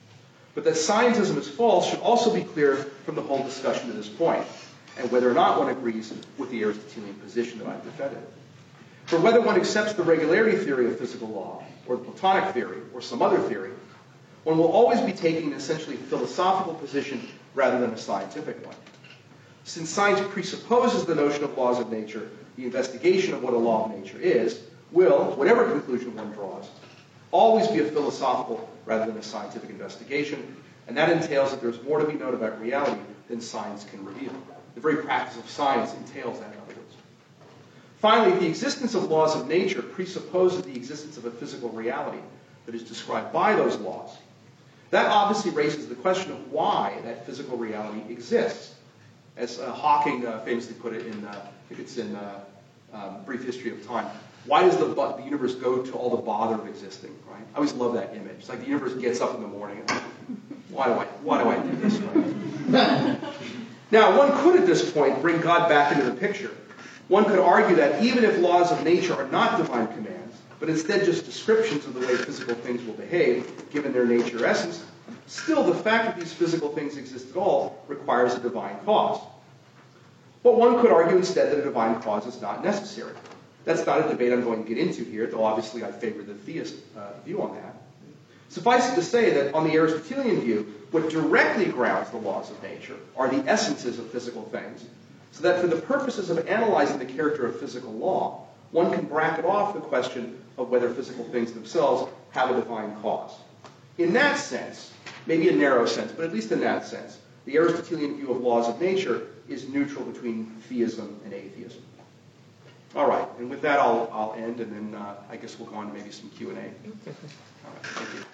But that scientism is false should also be clear from the whole discussion to this point, and whether or not one agrees with the Aristotelian position that I've defended. For whether one accepts the regularity theory of physical law, or the Platonic theory, or some other theory, one will always be taking an essentially philosophical position rather than a scientific one. Since science presupposes the notion of laws of nature, the investigation of what a law of nature is will, whatever conclusion one draws, always be a philosophical rather than a scientific investigation, and that entails that there's more to be known about reality than science can reveal. The very practice of science entails that, in other words. Finally, the existence of laws of nature presupposes the existence of a physical reality that is described by those laws. That obviously raises the question of why that physical reality exists. As uh, Hawking uh, famously put it in, uh, I think it's in uh, um, Brief History of Time, why does the, the universe go to all the bother of existing, right? I always love that image. It's like the universe gets up in the morning and, why do I, why do I do this, right? Now, one could at this point bring God back into the picture. One could argue that even if laws of nature are not divine commands, but instead just descriptions of the way physical things will behave, given their nature or essence, still the fact that these physical things exist at all requires a divine cause. But one could argue instead that a divine cause is not necessary. That's not a debate I'm going to get into here, though obviously I favor the theist uh, view on that. Suffice it to say that on the Aristotelian view, what directly grounds the laws of nature are the essences of physical things, so that for the purposes of analyzing the character of physical law, one can bracket off the question of whether physical things themselves have a divine cause. In that sense, maybe a narrow sense, but at least in that sense, the Aristotelian view of laws of nature is neutral between theism and atheism. All right, and with that, I'll, I'll end, and then uh, I guess we'll go on to maybe some Q and A. All right, thank you.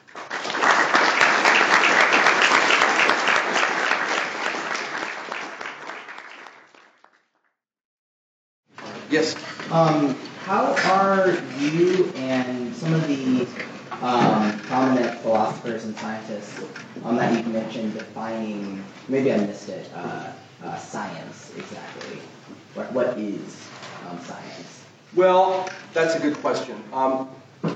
Yes? Um, how are you and some of the um, prominent philosophers and scientists um, that you've mentioned defining, maybe I missed it, uh, uh, science exactly? What, what is um, science? Well, that's a good question. Um,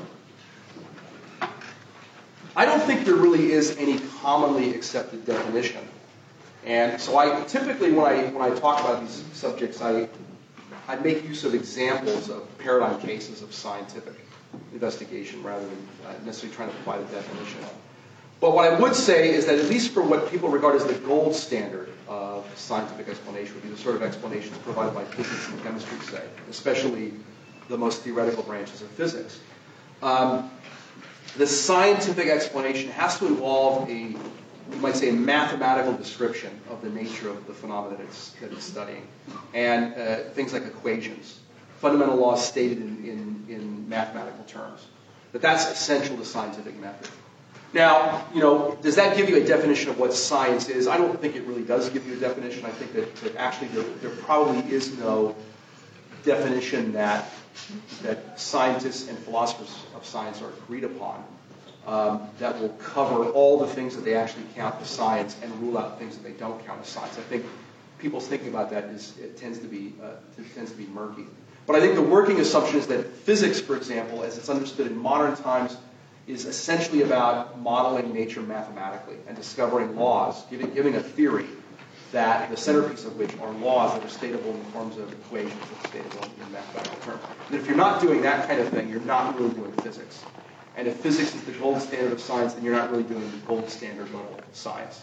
I don't think there really is any commonly accepted definition. And so I typically, when I when I talk about these subjects, I I make use of examples of paradigm cases of scientific investigation rather than uh, necessarily trying to provide a definition. But what I would say is that at least for what people regard as the gold standard of scientific explanation would be the sort of explanations provided by physics and chemistry, say, especially the most theoretical branches of physics. Um, the scientific explanation has to involve a, you might say, a mathematical description of the nature of the phenomena that it's, that it's studying, and uh, things like equations, fundamental laws stated in, in, in mathematical terms. That that's essential to scientific method. Now, you know, does that give you a definition of what science is? I don't think it really does give you a definition. I think that, that actually there, there probably is no definition that that scientists and philosophers of science are agreed upon um, that will cover all the things that they actually count as science and rule out things that they don't count as science. I think people's thinking about that is it tends to be uh, it tends to be murky. But I think the working assumption is that physics, for example, as it's understood in modern times, is essentially about modeling nature mathematically and discovering laws, giving, giving a theory that the centerpiece of which are laws that are statable in forms of equations that are statable in mathematical terms. And if you're not doing that kind of thing, you're not really doing physics. And if physics is the gold standard of science, then you're not really doing the gold standard of science.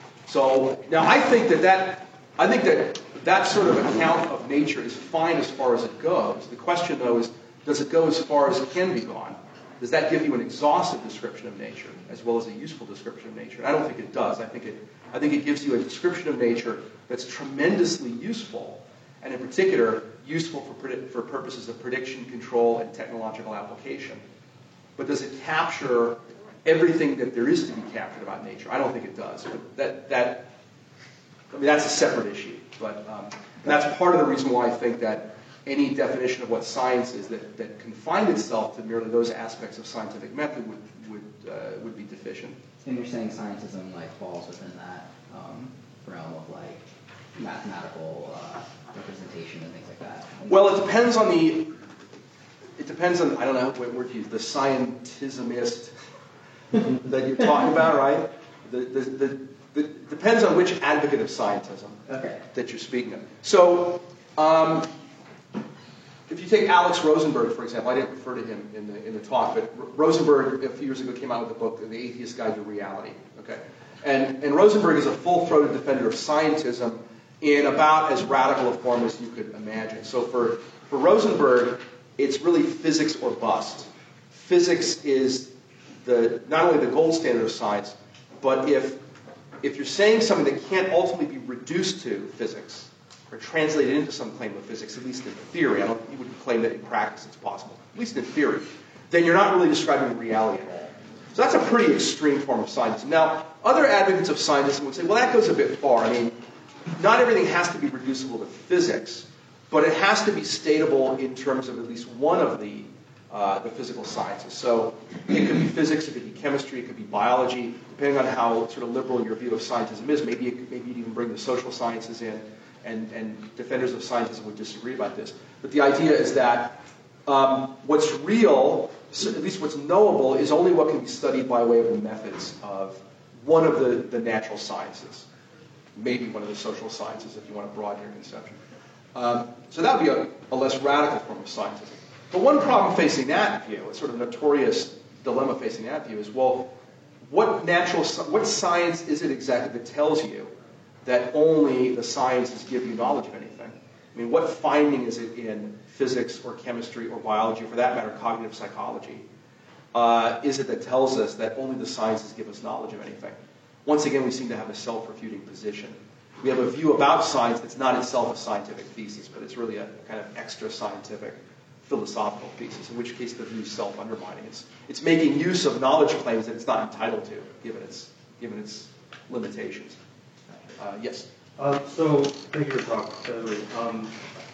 So now I think that that I think that that sort of account of nature is fine as far as it goes. The question, though, is does it go as far as it can be gone? Does that give you an exhaustive description of nature as well as a useful description of nature? And I don't think it does. I think it, I think it gives you a description of nature that's tremendously useful, and in particular, useful for, for purposes of prediction, control, and technological application. But does it capture everything that there is to be captured about nature? I don't think it does. But that, that I mean, that's a separate issue. But um, and that's part of the reason why I think that any definition of what science is that, that confined itself to merely those aspects of scientific method would would uh, would be deficient. And you're saying scientism like falls within that um, realm of like mathematical uh, representation and things like that. Well, it depends on the. It depends on I don't know what word to use. The scientismist that you're talking about, right? the, the, the, the depends on which advocate of scientism Okay. that you're speaking of. So, um, if you take Alex Rosenberg, for example, I didn't refer to him in the in the talk, but R- Rosenberg a few years ago came out with a book, The Atheist Guide to Reality. Okay, and and Rosenberg is a full-throated defender of scientism in about as radical a form as you could imagine. So for for Rosenberg, it's really physics or bust. Physics is the not only the gold standard of science, but if if you're saying something that can't ultimately be reduced to physics or translated into some claim of physics, at least in theory, I don't you wouldn't claim that in practice it's possible, at least in theory, then you're not really describing reality at all. So that's a pretty extreme form of scientism. Now, other advocates of scientism would say, well, that goes a bit far. I mean, not everything has to be reducible to physics, but it has to be statable in terms of at least one of the uh, the physical sciences. So it could be physics, it could be chemistry, it could be biology, depending on how sort of liberal your view of scientism is. Maybe it, maybe you'd even bring the social sciences in, and, and defenders of scientism would disagree about this. But the idea is that um, what's real, so at least what's knowable, is only what can be studied by way of the methods of one of the, the natural sciences. Maybe one of the social sciences, if you want to broaden your conception. Um, so that would be a, a less radical form of scientism. But one problem facing that view, a sort of notorious dilemma facing that view, is, well, what natural, what science is it exactly that tells you that only the sciences give you knowledge of anything? I mean, what finding is it in physics or chemistry or biology, or for that matter, cognitive psychology, uh, is it that tells us that only the sciences give us knowledge of anything? Once again, we seem to have a self-refuting position. We have a view about science that's not itself a scientific thesis, but it's really a kind of extra scientific philosophical thesis, in which case the view is self-undermining. It's, it's making use of knowledge claims that it's not entitled to, given its, given its limitations. Uh, yes? Uh, so, thank you for talking. Um,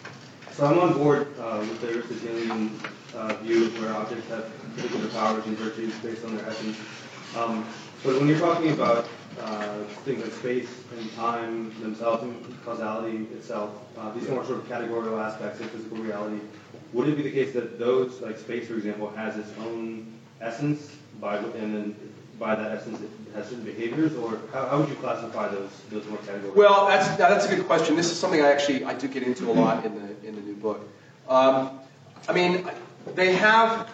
so I'm on board uh, with the Aristotelian uh, view where objects have particular powers and virtues based on their essence. Um, but when you're talking about uh, things like space and time themselves and causality itself, uh, these more sort of categorical aspects of physical reality, would it be the case that those, like space, for example, has its own essence, by and then by that essence it has certain behaviors, or how, how would you classify those those more categorical? Well, that's that's a good question. This is something I actually I do get into a lot in the in the new book. Um, I mean, they have.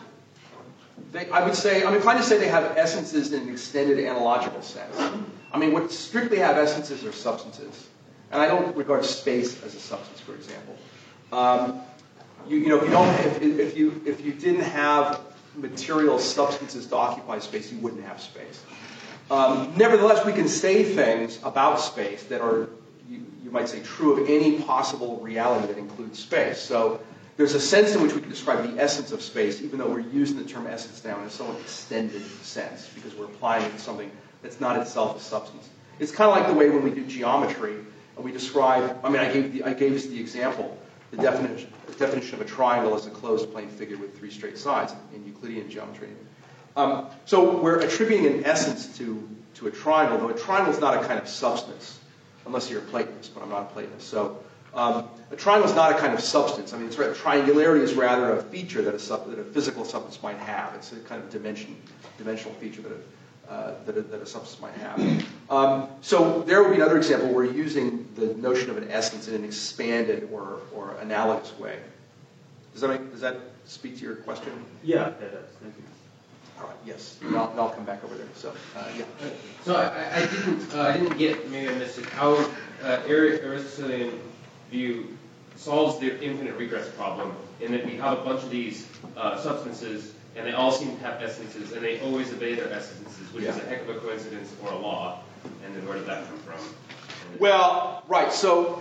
They, I would say I'm inclined to say they have essences in an extended analogical sense. I mean, what strictly have essences are substances, and I don't regard space as a substance, for example. Um, You, you know, if you don't, if, if you if you didn't have material substances to occupy space, you wouldn't have space. Um, nevertheless, we can say things about space that are, you, you might say, true of any possible reality that includes space. So there's a sense in which we can describe the essence of space, even though we're using the term essence now in a somewhat extended sense, because we're applying it to something that's not itself a substance. It's kind of like the way when we do geometry and we describe. I mean, I gave the, I gave us the example. The definition, the definition of a triangle is a closed plane figure with three straight sides in Euclidean geometry. Um, so we're attributing an essence to, to a triangle, though a triangle is not a kind of substance, unless you're a Platonist, but I'm not a Platonist. So um, a triangle is not a kind of substance. I mean, it's, triangularity is rather a feature that a, sub, that a physical substance might have. It's a kind of dimension, dimensional feature that a, Uh, that, a, that a substance might have. Um, so there would be another example where we're using the notion of an essence in an expanded or, or analogous way. Does that make, does that speak to your question? Yeah, it does. Thank you. All right. Yes. And I'll, and I'll come back over there. So uh, yeah. So I, I didn't uh, I didn't get, maybe I missed it, how uh, Aristotelian view solves the infinite regress problem in that we have a bunch of these uh, substances. And they all seem to have essences, and they always obey their essences, which yeah. is a heck of a coincidence or a law. And then where did that come from? Well, right. So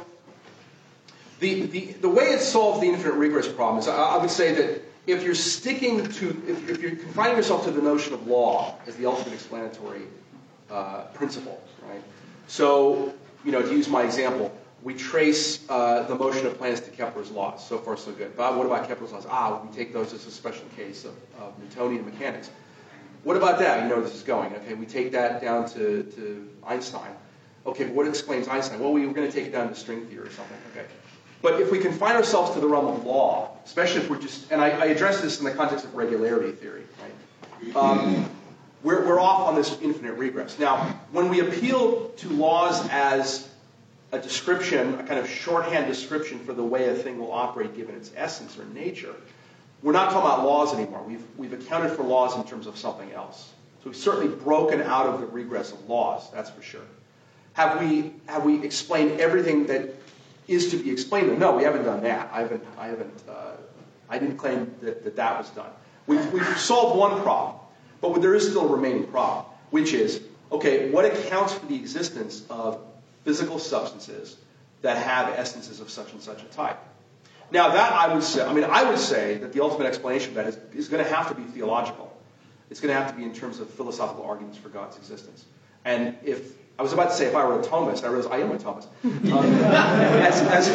the the, the way it solves the infinite regress problem is, I, I would say that if you're sticking to, if, if you're confining yourself to the notion of law as the ultimate explanatory uh, principle, right? So, you know, to use my example, we trace uh, the motion of planets to Kepler's laws. So far, so good. But what about Kepler's laws? Ah, we take those as a special case of, of Newtonian mechanics. What about that? You know where this is going. Okay, we take that down to, to Einstein. Okay, but what explains Einstein? Well, we were going to take it down to string theory or something. Okay. But if we confine ourselves to the realm of law, especially if we're just, and I, I address this in the context of regularity theory, right? Um, we're, we're off on this infinite regress. Now, when we appeal to laws as a description, a kind of shorthand description for the way a thing will operate given its essence or nature, we're not talking about laws anymore. We've, we've accounted for laws in terms of something else. So we've certainly broken out of the regress of laws, that's for sure. Have we, have we explained everything that is to be explained? No, we haven't done that. I haven't, I haven't, uh, I didn't claim that that, that was done. We've, we've solved one problem, but there is still a remaining problem, which is, okay, what accounts for the existence of physical substances that have essences of such and such a type? Now that I would say, I mean, I would say that the ultimate explanation of that is, is going to have to be theological. It's going to have to be in terms of philosophical arguments for God's existence. And if, I was about to say if I were a Thomist, I realized I am a Thomist. Um, as, as,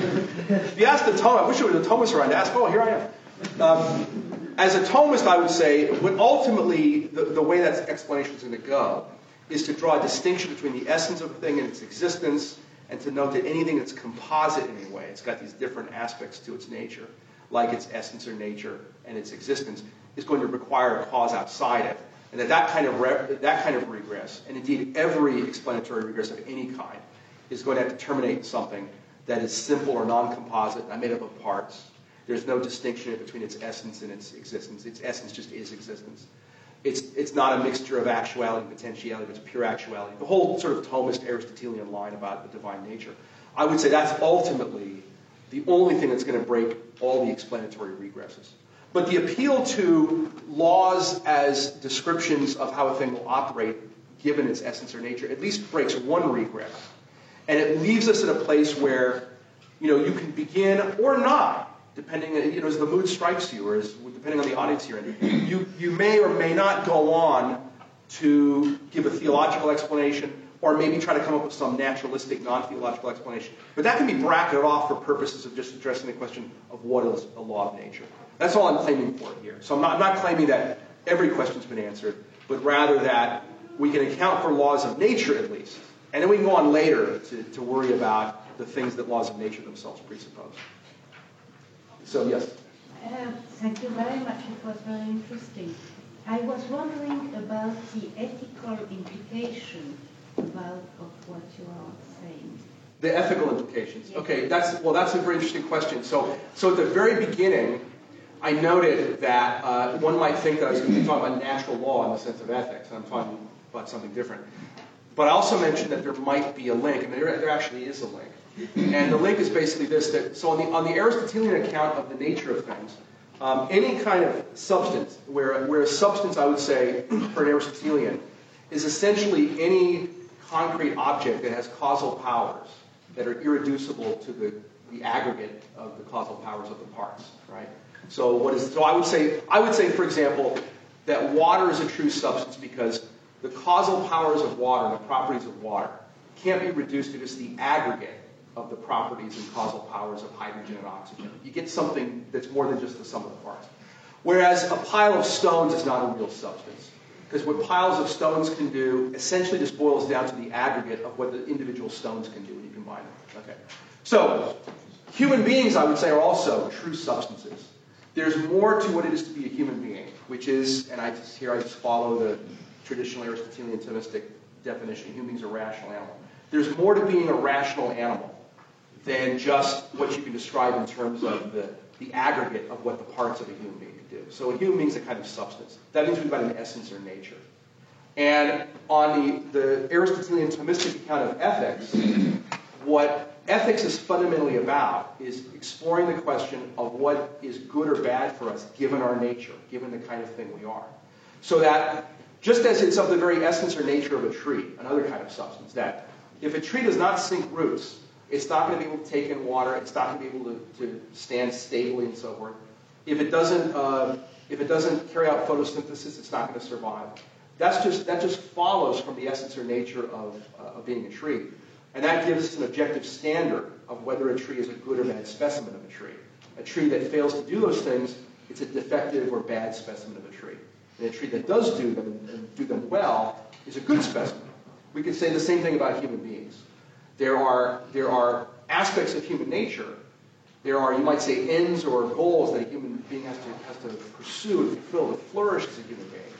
if you asked a Thomist, I wish there was a Thomist around to ask, oh, here I am. Um, as a Thomist, I would say, what ultimately, the, the way that explanation is going to go is to draw a distinction between the essence of a thing and its existence, and to note that anything that's composite in any way, it's got these different aspects to its nature, like its essence or nature and its existence, is going to require a cause outside it. And that that kind of, re- that kind of regress, and indeed every explanatory regress of any kind, is going to have to terminate in something that is simple or non-composite, not made up of parts. There's no distinction between its essence and its existence. Its essence just is existence. It's, it's not a mixture of actuality and potentiality, but it's pure actuality. The whole sort of Thomist Aristotelian line about the divine nature, I would say that's ultimately the only thing that's going to break all the explanatory regresses. But the appeal to laws as descriptions of how a thing will operate, given its essence or nature, at least breaks one regress. And it leaves us in a place where, you know, you can begin or not, depending, you know, as the mood strikes you, or as, depending on the audience you're in, you, you may or may not go on to give a theological explanation, or maybe try to come up with some naturalistic, non-theological explanation. But that can be bracketed off for purposes of just addressing the question of what is a law of nature. That's all I'm claiming for here. So I'm not, I'm not claiming that every question's been answered, but rather that we can account for laws of nature at least. And then we can go on later to, to worry about the things that laws of nature themselves presuppose. So, yes? Uh, thank you very much. It was very interesting. I was wondering about the ethical implication about of what you are saying. The ethical implications. Yes. Okay, that's well. That's a very interesting question. So, so at the very beginning, I noted that uh, one might think that I was going to be talking about natural law in the sense of ethics, and I'm talking about something different. But I also mentioned that there might be a link, and there, there actually is a link. And the link is basically this: that so on the on the Aristotelian account of the nature of things, um, any kind of substance, where where a substance, I would say, for an Aristotelian, is essentially any concrete object that has causal powers that are irreducible to the, the aggregate of the causal powers of the parts, right? So what is so I would say I would say, for example, that water is a true substance because the causal powers of water, the properties of water, can't be reduced to just the aggregate of the properties and causal powers of hydrogen and oxygen. You get something that's more than just the sum of the parts. Whereas a pile of stones is not a real substance. Because what piles of stones can do essentially just boils down to the aggregate of what the individual stones can do when you combine them. Okay. So, human beings, I would say, are also true substances. There's more to what it is to be a human being, which is, and I just, here I just follow the traditional Aristotelian Thomistic definition, human beings are a rational animal. There's more to being a rational animal than just what you can describe in terms of the, the aggregate of what the parts of a human being can do. So a human being is a kind of substance. That means we've got an essence or nature. And on the, the Aristotelian Thomistic account of ethics, what ethics is fundamentally about is exploring the question of what is good or bad for us given our nature, given the kind of thing we are. So that just as it's of the very essence or nature of a tree, another kind of substance, that if a tree does not sink roots, it's not going to be able to take in water, it's not going to be able to, to stand stably and so forth. If it doesn't, uh, if it doesn't carry out photosynthesis, it's not going to survive. That's just, that just follows from the essence or nature of, uh, of being a tree. And that gives us an objective standard of whether a tree is a good or bad specimen of a tree. A tree that fails to do those things, it's a defective or bad specimen of a tree. And a tree that does do them and do them well is a good specimen. We could say the same thing about human beings. There are, there are aspects of human nature. There are, you might say, ends or goals that a human being has to, has to pursue and fulfill to flourish as a human being.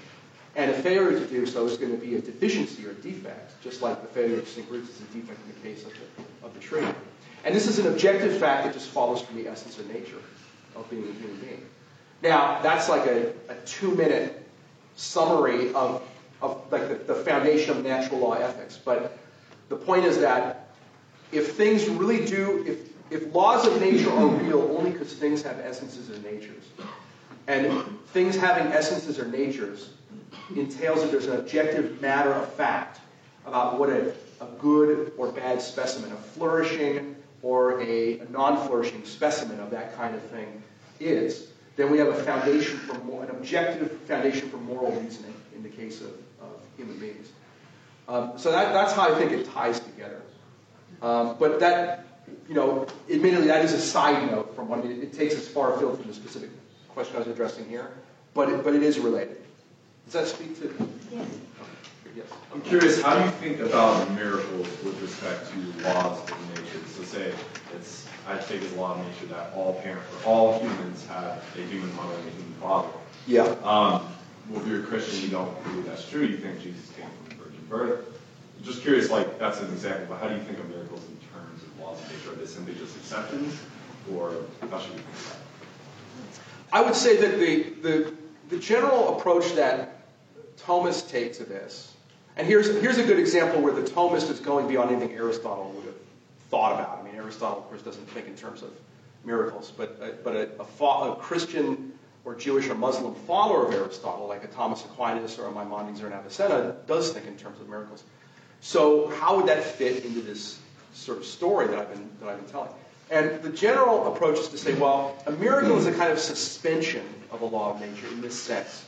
And a failure to do so is going to be a deficiency or defect, just like the failure to sink roots is a defect in the case of the, of the tree. And this is an objective fact that just follows from the essence and nature of being a human being. Now, that's like a, a two-minute summary of, of like the, the foundation of natural law ethics. But the point is that if things really do, if, if laws of nature are real only because things have essences and natures, and things having essences or natures entails that there's an objective matter of fact about what a, a good or bad specimen, a flourishing or a, a non-flourishing specimen of that kind of thing is, then we have a foundation for more, an objective foundation for moral reasoning in the case of, of human beings. Um, so that, that's how I think it ties together. Um, but that, you know, admittedly, that is a side note from one. It, it takes us far afield from the specific question I was addressing here, but it, but it is related. Does that speak to? Yes. Yes. I'm curious, how do you think about miracles with respect to laws of nature? So say it's, I take as a law of nature that all parents, or all humans have a human mother and a human father. Yeah. Um, well, if you're a Christian, you don't believe that's true. You think Jesus came from a virgin birth. I'm just curious, like, that's an example, but how do you think of miracles in terms of laws of nature? Are they simply just exceptions, or how should we think about it? I would say that the, the, the general approach that Thomists take to this, and here's, here's a good example where the Thomist is going beyond anything Aristotle would have thought about. I mean, Aristotle, of course, doesn't think in terms of miracles, but, uh, but a, a, fa- a Christian or Jewish or Muslim follower of Aristotle, like a Thomas Aquinas or a Maimonides or an Avicenna, does think in terms of miracles. So how would that fit into this sort of story that I've been, that I've been telling? And the general approach is to say, well, a miracle is a kind of suspension of a law of nature in this sense,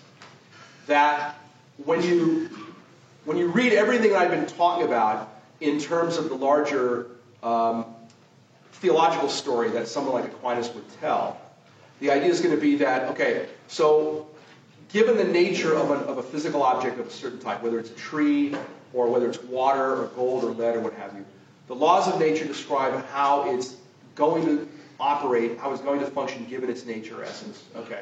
that when you, when you read everything that I've been talking about in terms of the larger um, theological story that someone like Aquinas would tell, the idea is going to be that, okay, so given the nature of, an, of a physical object of a certain type, whether it's a tree or whether it's water or gold or lead or what have you, the laws of nature describe how it's going to operate, how it's going to function given its nature or essence. Okay.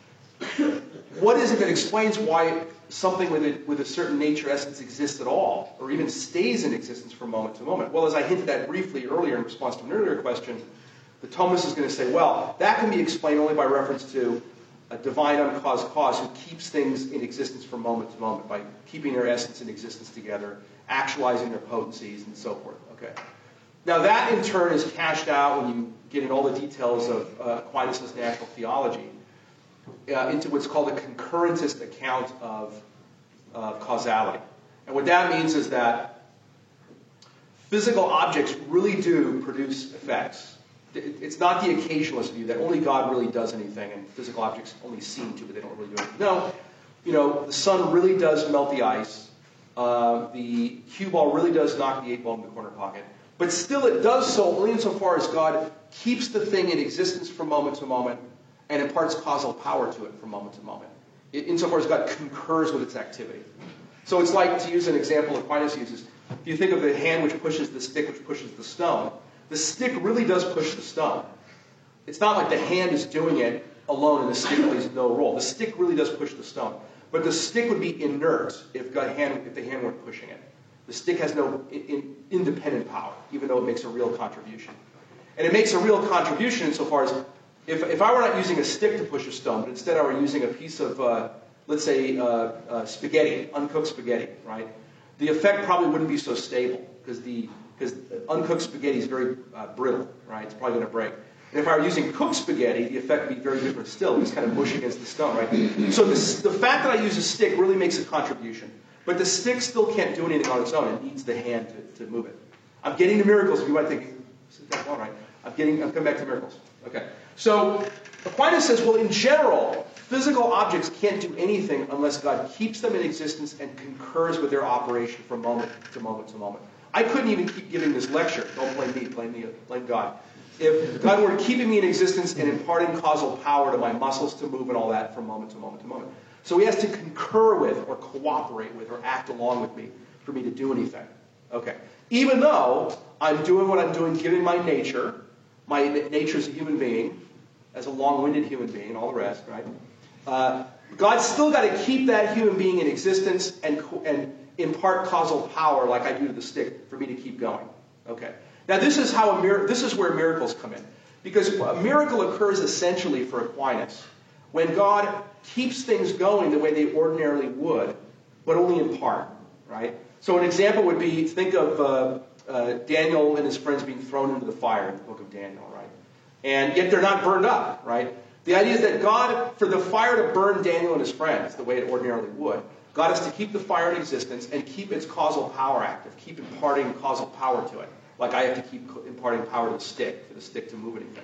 What is it that explains why something with a, with a certain nature essence exists at all, or even stays in existence from moment to moment? Well, as I hinted at briefly earlier in response to an earlier question, the Thomist is going to say, well, that can be explained only by reference to a divine uncaused cause who keeps things in existence from moment to moment by keeping their essence in existence together, actualizing their potencies, and so forth. Okay. Now that in turn is cashed out when you get in all the details of uh, Aquinas' natural theology uh, into what's called a concurrentist account of uh, causality. And what that means is that physical objects really do produce effects. It's not the occasionalist view that only God really does anything and physical objects only seem to, but they don't really do anything. No, you know, the sun really does melt the ice. Uh, the cue ball really does knock the eight ball in the corner pocket. But still it does so only insofar as God keeps the thing in existence from moment to moment and imparts causal power to it from moment to moment, insofar as God concurs with its activity. So it's like, to use an example Aquinas uses, if you think of the hand which pushes the stick which pushes the stone, the stick really does push the stone. It's not like the hand is doing it alone and the stick plays no role. The stick really does push the stone. But the stick would be inert if the hand, if the hand weren't pushing it. The stick has no in, in, independent power, even though it makes a real contribution. And it makes a real contribution insofar as if, if I were not using a stick to push a stone, but instead I were using a piece of, uh, let's say, uh, uh, spaghetti, uncooked spaghetti, right? The effect probably wouldn't be so stable because the because uncooked spaghetti is very uh, brittle, right? It's probably going to break. And if I were using cooked spaghetti, the effect would be very different still. It's kind of mush against the stone, right? So this, the fact that I use a stick really makes a contribution. But the stick still can't do anything on its own. It needs the hand to, to move it. I'm getting to miracles. You might think, all right. I'm getting. I'm coming back to miracles. Okay. So Aquinas says, well, in general, physical objects can't do anything unless God keeps them in existence and concurs with their operation from moment to moment to moment. I couldn't even keep giving this lecture. Don't blame me. Blame me. Blame God. If God were keeping me in existence and imparting causal power to my muscles to move and all that from moment to moment to moment. So he has to concur with or cooperate with or act along with me for me to do anything. Okay. Even though I'm doing what I'm doing, giving my nature, my nature as a human being, as a long-winded human being, and all the rest, right? Uh, God's still got to keep that human being in existence and, and impart causal power like I do to the stick for me to keep going. Okay. Now this is how a mir- this is where miracles come in. Because a miracle occurs essentially for Aquinas when God keeps things going the way they ordinarily would, but only in part, right? So an example would be, think of uh, uh, Daniel and his friends being thrown into the fire in the book of Daniel, right? And yet they're not burned up, right? The idea is that God, for the fire to burn Daniel and his friends the way it ordinarily would, God has to keep the fire in existence and keep its causal power active, keep imparting causal power to it. Like I have to keep imparting power to the stick, for the stick to move anything.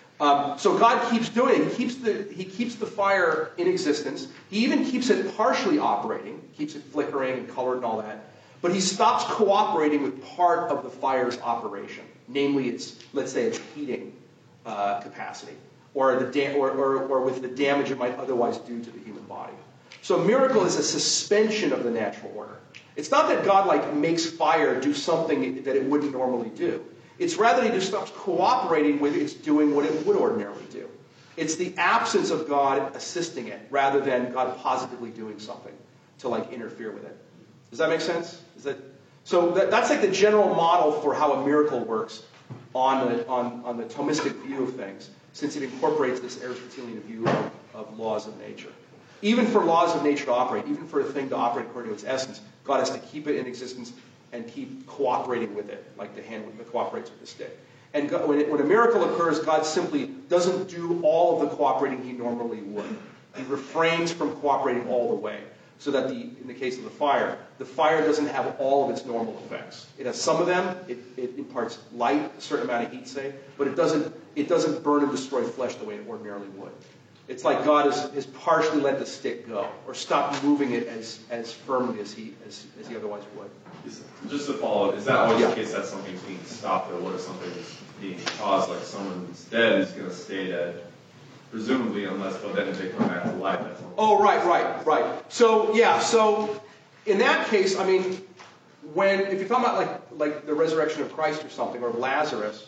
Um, so God keeps doing it. He keeps the He keeps the fire in existence. He even keeps it partially operating, keeps it flickering and colored and all that. But He stops cooperating with part of the fire's operation, namely its, let's say, its heating uh, capacity, or the da- or, or or with the damage it might otherwise do to the human body. So a miracle is a suspension of the natural order. It's not that God like makes fire do something that it wouldn't normally do. It's rather He just stops cooperating with it's doing what it would ordinarily do. It's the absence of God assisting it rather than God positively doing something to like interfere with it. Does that make sense? Is that so? That, that's like the general model for how a miracle works on the on, on the Thomistic view of things, since it incorporates this Aristotelian view of, of laws of nature. Even for laws of nature to operate, even for a thing to operate according to its essence, God has to keep it in existence and keep cooperating with it, like the hand that cooperates with the stick. And God, when, it, when a miracle occurs, God simply doesn't do all of the cooperating He normally would. He refrains from cooperating all the way, so that the, in the case of the fire, the fire doesn't have all of its normal effects. It has some of them. It, it imparts light, a certain amount of heat, say, but it doesn't. It doesn't burn and destroy flesh the way it ordinarily would. It's like God has, has partially let the stick go, or stopped moving it as, as firmly as he as, as he otherwise would. Is, just to follow up, is that always Yeah. the case that something's being stopped, or what if something's being caused, like someone's dead is going to stay dead, presumably, unless, but then if they come back to life, that's something. Oh, right, right, right. So, yeah, so in that case, I mean, when, if you're talking about like, like the resurrection of Christ or something, or Lazarus,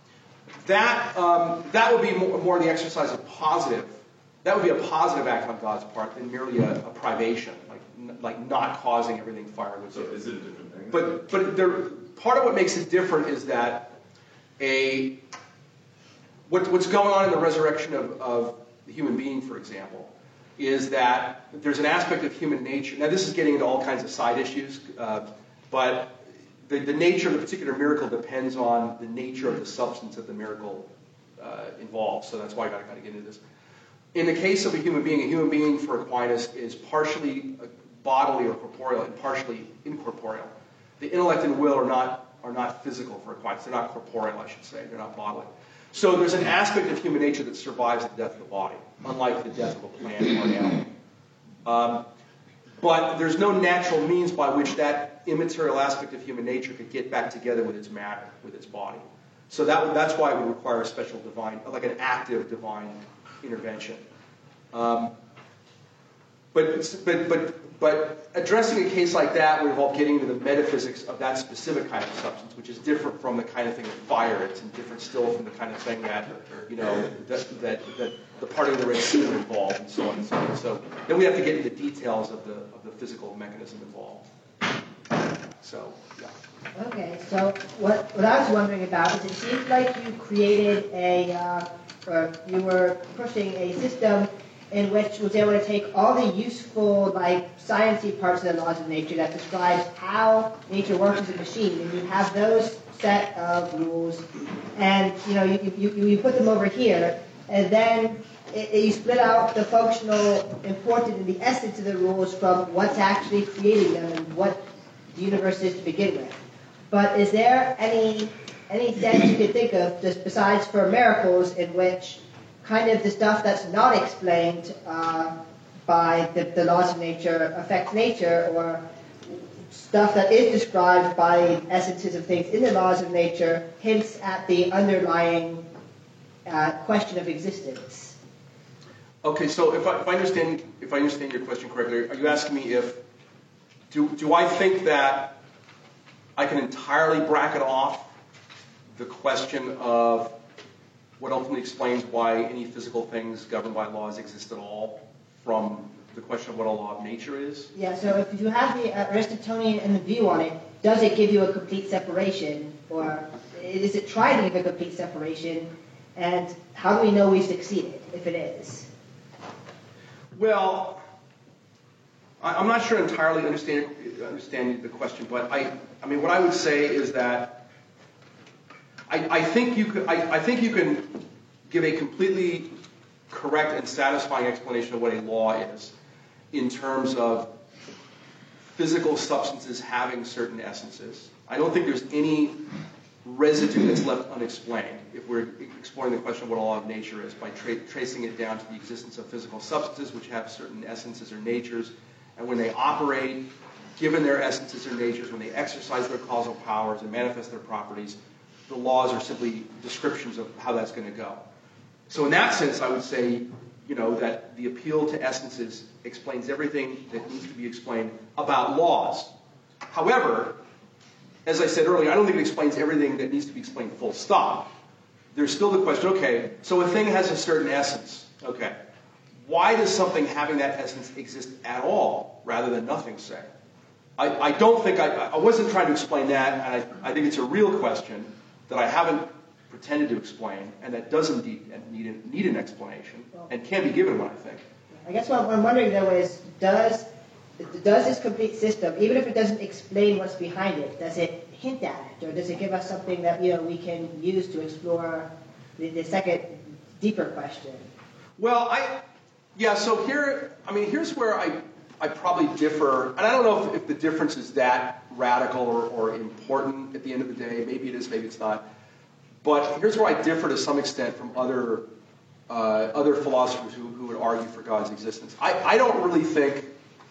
that, um, that would be more, more the exercise of positive. That would be a positive act on God's part than merely a, a privation, like like not causing everything fire would do. So is it a different thing? But but there, part of what makes it different is that a what, what's going on in the resurrection of, of the human being, for example, is that there's an aspect of human nature. Now this is getting into all kinds of side issues, uh, but the, the nature of the particular miracle depends on the nature of the substance that the miracle uh, involves. So that's why I got to kind of get into this. In the case of a human being, a human being for Aquinas is partially bodily or corporeal and partially incorporeal. The intellect and will are not are not physical for Aquinas. They're not corporeal, I should say. They're not bodily. So there's an aspect of human nature that survives the death of the body, unlike the death of a plant or an animal. Um, but there's no natural means by which that immaterial aspect of human nature could get back together with its matter, with its body. So that that's why it would require a special divine, like an active divine intervention. Um, but, but, but, but addressing a case like that would involve getting into the metaphysics of that specific kind of substance, which is different from the kind of thing that fire is, and different still from the kind of thing that, you know, that, that, that the parting of the Red Sea would involve, and so on and so on. So then we have to get into the details of the, of the physical mechanism involved. So, yeah. Okay, so what, what I was wondering about is it seems like you created a, uh, or you were pushing a system in which was able to take all the useful, like, sciencey parts of the laws of nature that describes how nature works as a machine, and you have those set of rules, and, you know, you, you, you put them over here, and then it, it, you split out the functional importance and the essence of the rules from what's actually creating them and what the universe is to begin with. But is there any any sense you could think of, just besides for miracles, in which kind of the stuff that's not explained uh, by the, the laws of nature affects nature, or stuff that is described by essences of things in the laws of nature hints at the underlying uh, question of existence? Okay, so if I, if I understand if I understand your question correctly, are you asking me if do do I think that I can entirely bracket off the question of what ultimately explains why any physical things governed by laws exist at all from the question of what a law of nature is. Yeah, so if you have the uh, Aristotelian view on it, does it give you a complete separation, or is it trying to give a complete separation, and how do we know we succeeded, if it is? Well, I, I'm not sure entirely understanding, understanding the question, but I, I mean, what I would say is that I, I think you could, I, I think you can give a completely correct and satisfying explanation of what a law is in terms of physical substances having certain essences. I don't think there's any residue that's left unexplained if we're exploring the question of what a law of nature is by tra- tracing it down to the existence of physical substances which have certain essences or natures, and when they operate, given their essences or natures, when they exercise their causal powers and manifest their properties, the laws are simply descriptions of how that's going to go. So in that sense, I would say, you know, that the appeal to essences explains everything that needs to be explained about laws. However, as I said earlier, I don't think it explains everything that needs to be explained full stop. There's still the question, okay, so a thing has a certain essence. Okay, why does something having that essence exist at all rather than nothing, say? I, I don't think, I, I wasn't trying to explain that, and I, I think it's a real question that I haven't pretended to explain, and that does indeed need, a, need an explanation, and can be given one, I think. I guess what I'm wondering, though, is does does this complete system, even if it doesn't explain what's behind it, does it hint at it, or does it give us something that, you know, we can use to explore the, the second, deeper question? Well, I, yeah, so here, I mean, here's where I, I probably differ, and I don't know if, if the difference is that radical or, or important at the end of the day. Maybe it is, maybe it's not. But here's where I differ to some extent from other uh, other philosophers who, who would argue for God's existence. I, I don't really think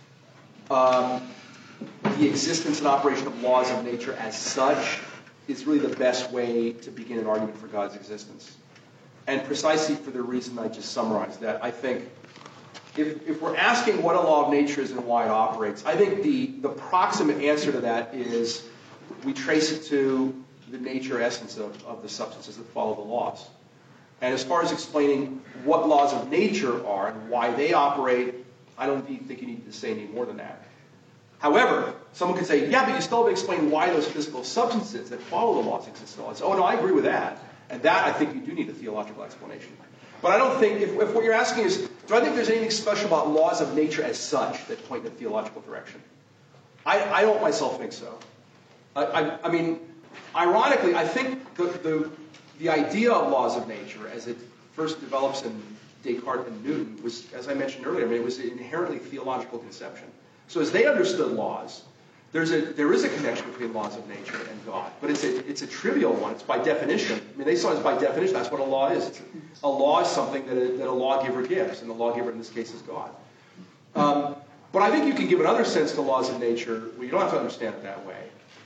um, the existence and operation of laws of nature as such is really the best way to begin an argument for God's existence. And precisely for the reason I just summarized, that I think if, if we're asking what a law of nature is and why it operates, I think the, the proximate answer to that is we trace it to the nature essence of, of the substances that follow the laws. And as far as explaining what laws of nature are and why they operate, I don't think you need to say any more than that. However, someone could say, yeah, but you still have to explain why those physical substances that follow the laws exist at all. Oh, no, I agree with that. And that, I think you do need a theological explanation. But I don't think, if, if what you're asking is, do I think there's anything special about laws of nature as such that point in a theological direction? I, I don't myself think so. I, I, I mean, ironically, I think the, the, the idea of laws of nature, as it first develops in Descartes and Newton, was, as I mentioned earlier, I mean, it was an inherently theological conception. So as they understood laws, there's a, there is a connection between laws of nature and God, but it's a, it's a trivial one. It's by definition. I mean, they saw it as by definition. That's what a law is. It's a, a law is something that a, that a lawgiver gives, and the lawgiver in this case is God. Um, but I think you can give another sense to laws of nature where you don't have to understand it that way.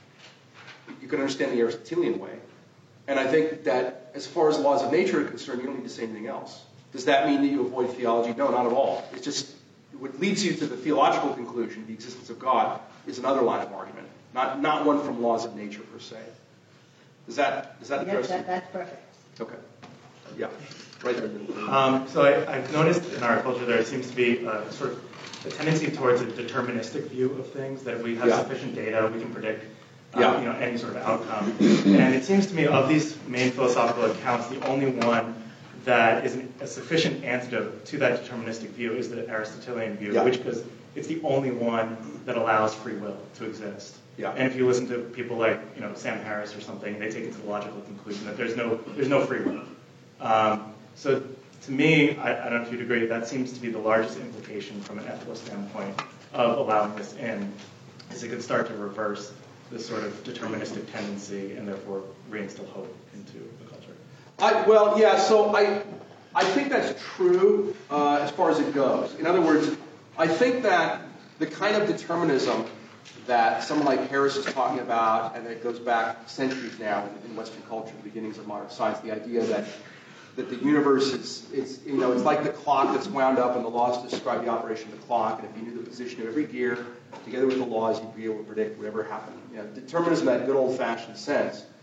You can understand the Aristotelian way. And I think that as far as laws of nature are concerned, you don't need to say anything else. Does that mean that you avoid theology? No, not at all. It's just what leads you to the theological conclusion, the existence of God, is another line of argument, not not one from laws of nature per se. Does that does that address Yes, that, you? that's perfect. Okay. Yeah. Right there. Um, so I, I've noticed in our culture there seems to be a, sort of a tendency towards a deterministic view of things, that if we have Yeah. sufficient data, we can predict uh, Yeah. you know, any sort of outcome. And it seems to me of these main philosophical accounts, the only one that is an, a sufficient antidote to that deterministic view is the Aristotelian view, Yeah. which because it's the only one that allows free will to exist. Yeah. And if you listen to people like, you know, Sam Harris or something, they take it to the logical conclusion that there's no there's no free will. Um, so to me, I, I don't know if you'd agree, that seems to be the largest implication from an ethical standpoint of allowing this in, is it could start to reverse this sort of deterministic tendency and therefore reinstill hope into the culture. I, well, yeah, so I, I think that's true uh, as far as it goes. In other words, I think that the kind of determinism that someone like Harris is talking about, and it goes back centuries now in, in Western culture, the beginnings of modern science, the idea that that the universe is, is, you know, it's like the clock that's wound up, and the laws describe the operation of the clock, and if you knew the position of every gear, together with the laws, you'd be able to predict whatever happened. You know, determinism in that good old-fashioned sense.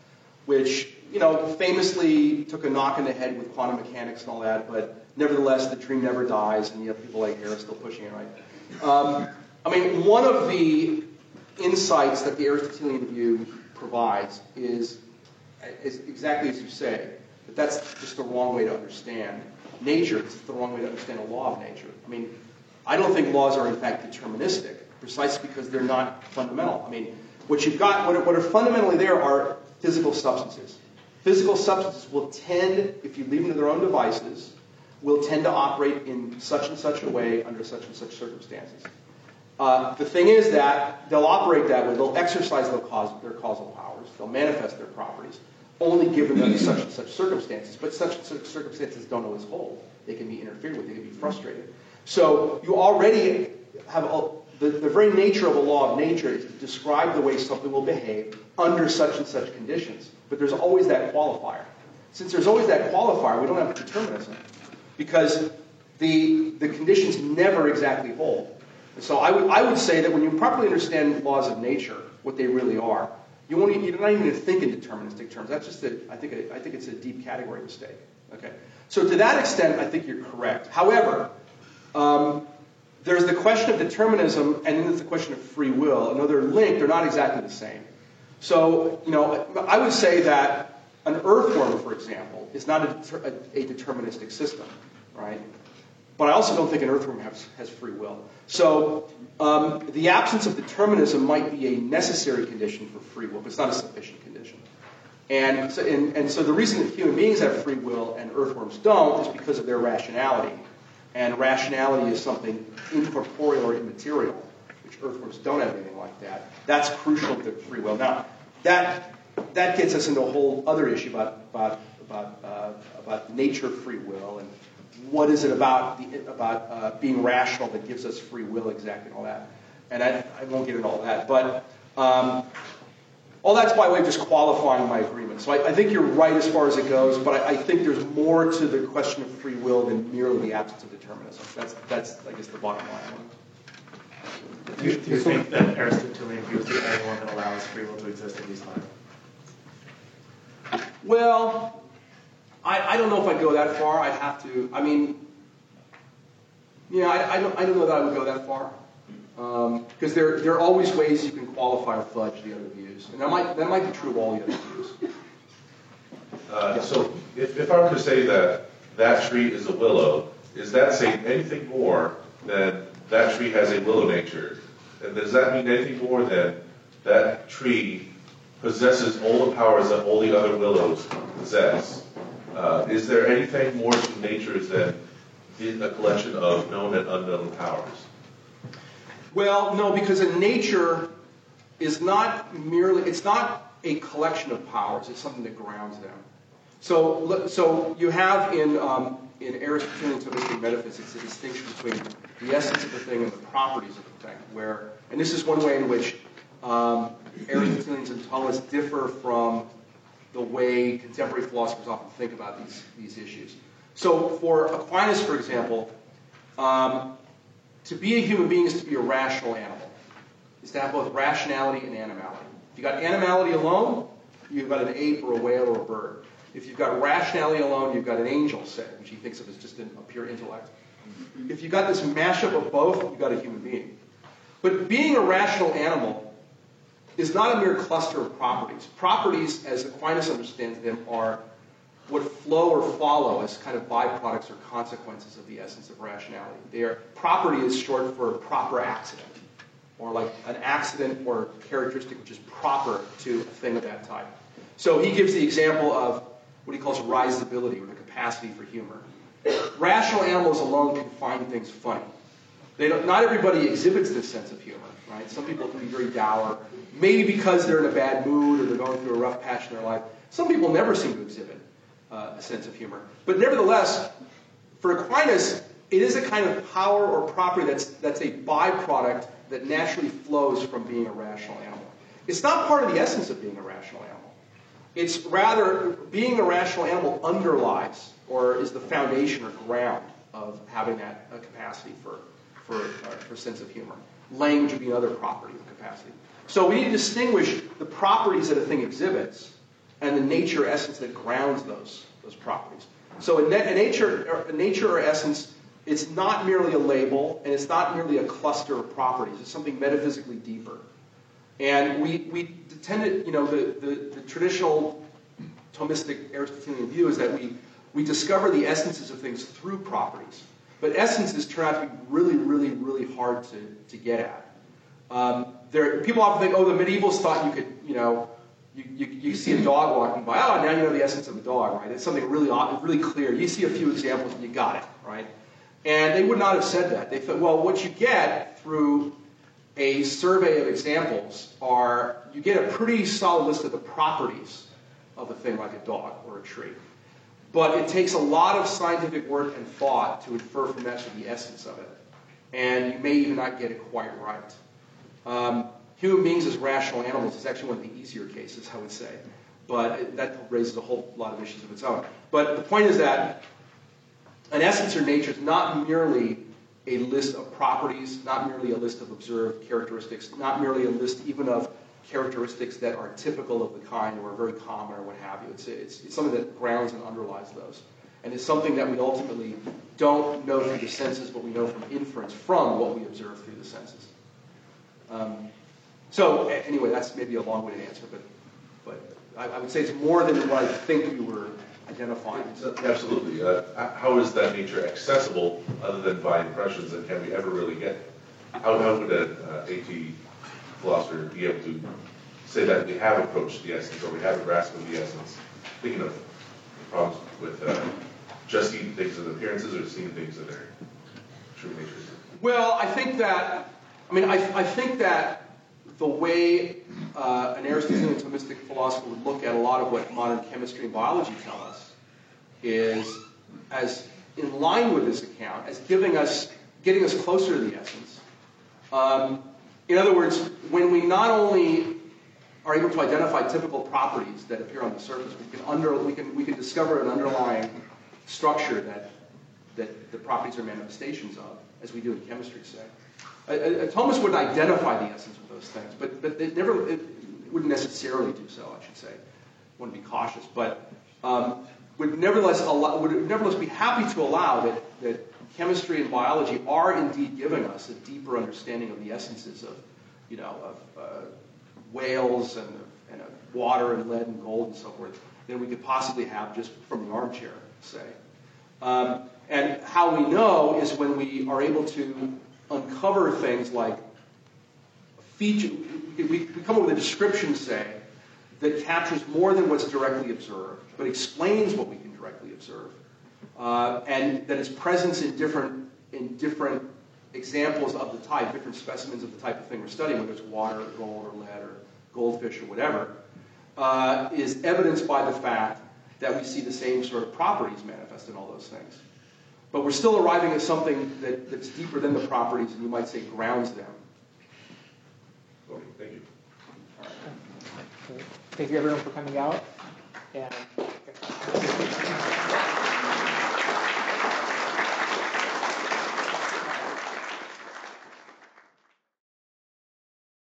which, you know, famously took a knock in the head with quantum mechanics and all that, but nevertheless, the dream never dies, and you have people like Harris still pushing it, right? Um, I mean, one of the insights that the Aristotelian view provides is, is exactly as you say, that that's just the wrong way to understand nature. It's the wrong way to understand a law of nature. I mean, I don't think laws are in fact deterministic, precisely because they're not fundamental. I mean, what you've got, what are, what are fundamentally there are physical substances. Physical substances will tend, if you leave them to their own devices, will tend to operate in such and such a way under such and such circumstances. Uh, the thing is that they'll operate that way. They'll exercise their, cause, their causal powers. They'll manifest their properties, only given them such and such circumstances. But such and such circumstances don't always hold. They can be interfered with. They can be frustrated. So you already have a, the, the very nature of a law of nature is to describe the way something will behave under such and such conditions. But there's always that qualifier. Since there's always that qualifier, we don't have determinism, because the the conditions never exactly hold. So I would I would say that when you properly understand laws of nature, what they really are, you won't you're not even going to think in deterministic terms. That's just a, I think a, I think it's a deep category mistake. Okay. So to that extent, I think you're correct. However, um, there's the question of determinism, and then there's the question of free will. And though they're linked, they're not exactly the same. So you know, I would say that an earthworm, for example, is not a, a, a deterministic system, right? But I also don't think an earthworm has, has free will. So um, the absence of determinism might be a necessary condition for free will, but it's not a sufficient condition. And so, and, and so the reason that human beings have free will and earthworms don't is because of their rationality. And rationality is something incorporeal or immaterial, which earthworms don't have anything like that. That's crucial to free will. Now, that that gets us into a whole other issue about about about uh, about nature of free will and what is it about the, about uh, being rational that gives us free will exactly and all that. And I, I won't get into all that. But um, all that's by way of just qualifying my agreement. So I, I think you're right as far as it goes, but I, I think there's more to the question of free will than merely the absence of determinism. That's, that's I guess, the bottom line. Do you, do you think that Aristotelian view is the only one that allows free will to exist at least time? Well, I, I don't know if I'd go that far. I'd have to, I mean, yeah, I, I, don't, I don't know that I would go that far. Because um, there, there are always ways you can qualify or fudge the other views. And that might, that might be true of all the other views. Uh, so if, if I were to say that that tree is a willow, is that saying anything more than that tree has a willow nature? And does that mean anything more than that tree possesses all the powers that all the other willows possess? Uh, is there anything more to nature than a collection of known and unknown powers? Well, no, because a nature is not merely, it's not a collection of powers, it's something that grounds them. So, so you have in, um, in Aristotelian Thomistic metaphysics a distinction between the essence of the thing and the properties of the thing, where, and this is one way in which um, Aristotelians and Thomists differ from the way contemporary philosophers often think about these, these issues. So for Aquinas, for example, um, to be a human being is to be a rational animal, is to have both rationality and animality. If you've got animality alone, you've got an ape or a whale or a bird. If you've got rationality alone, you've got an angel, say, which he thinks of as just an, a pure intellect. If you've got this mashup of both, you've got a human being. But being a rational animal is not a mere cluster of properties. Properties, as Aquinas understands them, are what flow or follow as kind of byproducts or consequences of the essence of rationality. Their property is short for proper accident, or like an accident or characteristic which is proper to a thing of that type. So he gives the example of what he calls risibility, or the capacity for humor. Rational animals alone can find things funny. They don't, not everybody exhibits this sense of humor, right? Some people can be very dour, maybe because they're in a bad mood or they're going through a rough patch in their life. Some people never seem to exhibit uh, a sense of humor. But nevertheless, for Aquinas, it is a kind of power or property that's, that's a byproduct that naturally flows from being a rational animal. It's not part of the essence of being a rational animal. It's rather, being a rational animal underlies or is the foundation or ground of having that uh, capacity for, for, uh, for sense of humor. Language would be another property of capacity. So we need to distinguish the properties that a thing exhibits and the nature or essence that grounds those, those properties. So a, na- a, nature, or a nature or essence, it's not merely a label, and it's not merely a cluster of properties. It's something metaphysically deeper. And we, we tend to, you know, the, the, the traditional Thomistic Aristotelian view is that we, we discover the essences of things through properties. But essences turn out to be really, really, really hard to, to get at. Um, there, people often think, oh, the medievals thought you could, you know, you, you, you see a dog walking by, oh, now you know the essence of a dog, right? It's something really, really clear. You see a few examples and you got it, right? And they would not have said that. They thought, well, what you get through a survey of examples are, you get a pretty solid list of the properties of a thing like a dog or a tree. But it takes a lot of scientific work and thought to infer from that the essence of it. And you may even not get it quite right. Um, human beings as rational animals is actually one of the easier cases, I would say. But it, that raises a whole lot of issues of its own. But the point is that an essence or nature is not merely a list of properties, not merely a list of observed characteristics, not merely a list even of characteristics that are typical of the kind or are very common or what have you. It's, it's, it's something that grounds and underlies those. And it's something that we ultimately don't know through the senses, but we know from inference from what we observe through the senses. Um, so anyway, that's maybe a long-winded answer, but, but I, I would say it's more than what I think you were identifying. Absolutely. Uh, how is that nature accessible other than by impressions, and can we ever really get? How, how would an uh, AT philosopher be able to say that we have approached the essence, or we have a grasp of the essence? Thinking of the problems with uh, just seeing things as appearances or seeing things in their true nature. Well, I think that, I mean, I, I think that the way uh, an Aristotelian Thomistic philosopher would look at a lot of what modern chemistry and biology tell us is as in line with this account, as giving us, getting us closer to the essence. Um, in other words, when we not only are able to identify typical properties that appear on the surface, we can under, we can we can discover an underlying structure that that the properties are manifestations of, as we do in chemistry, say. A, a, a Thomist wouldn't identify the essence of those things, but but it never it wouldn't necessarily do so. I should say, want to be cautious, but um, would nevertheless allow, would nevertheless be happy to allow that that chemistry and biology are indeed giving us a deeper understanding of the essences of, you know, of uh, whales and of, and of water and lead and gold and so forth than we could possibly have just from the armchair, say. Um, and how we know is when we are able to uncover things like feature. We, we come up with a description, say, that captures more than what's directly observed, but explains what we can directly observe, uh, and that is presence in different in different examples of the type, different specimens of the type of thing we're studying, whether it's water, or gold, or lead, or goldfish, or whatever, uh, is evidenced by the fact that we see the same sort of properties manifest in all those things. But we're still arriving at something that, that's deeper than the properties, and you might say grounds them. Okay, thank you. All right. Thank you, everyone, for coming out. And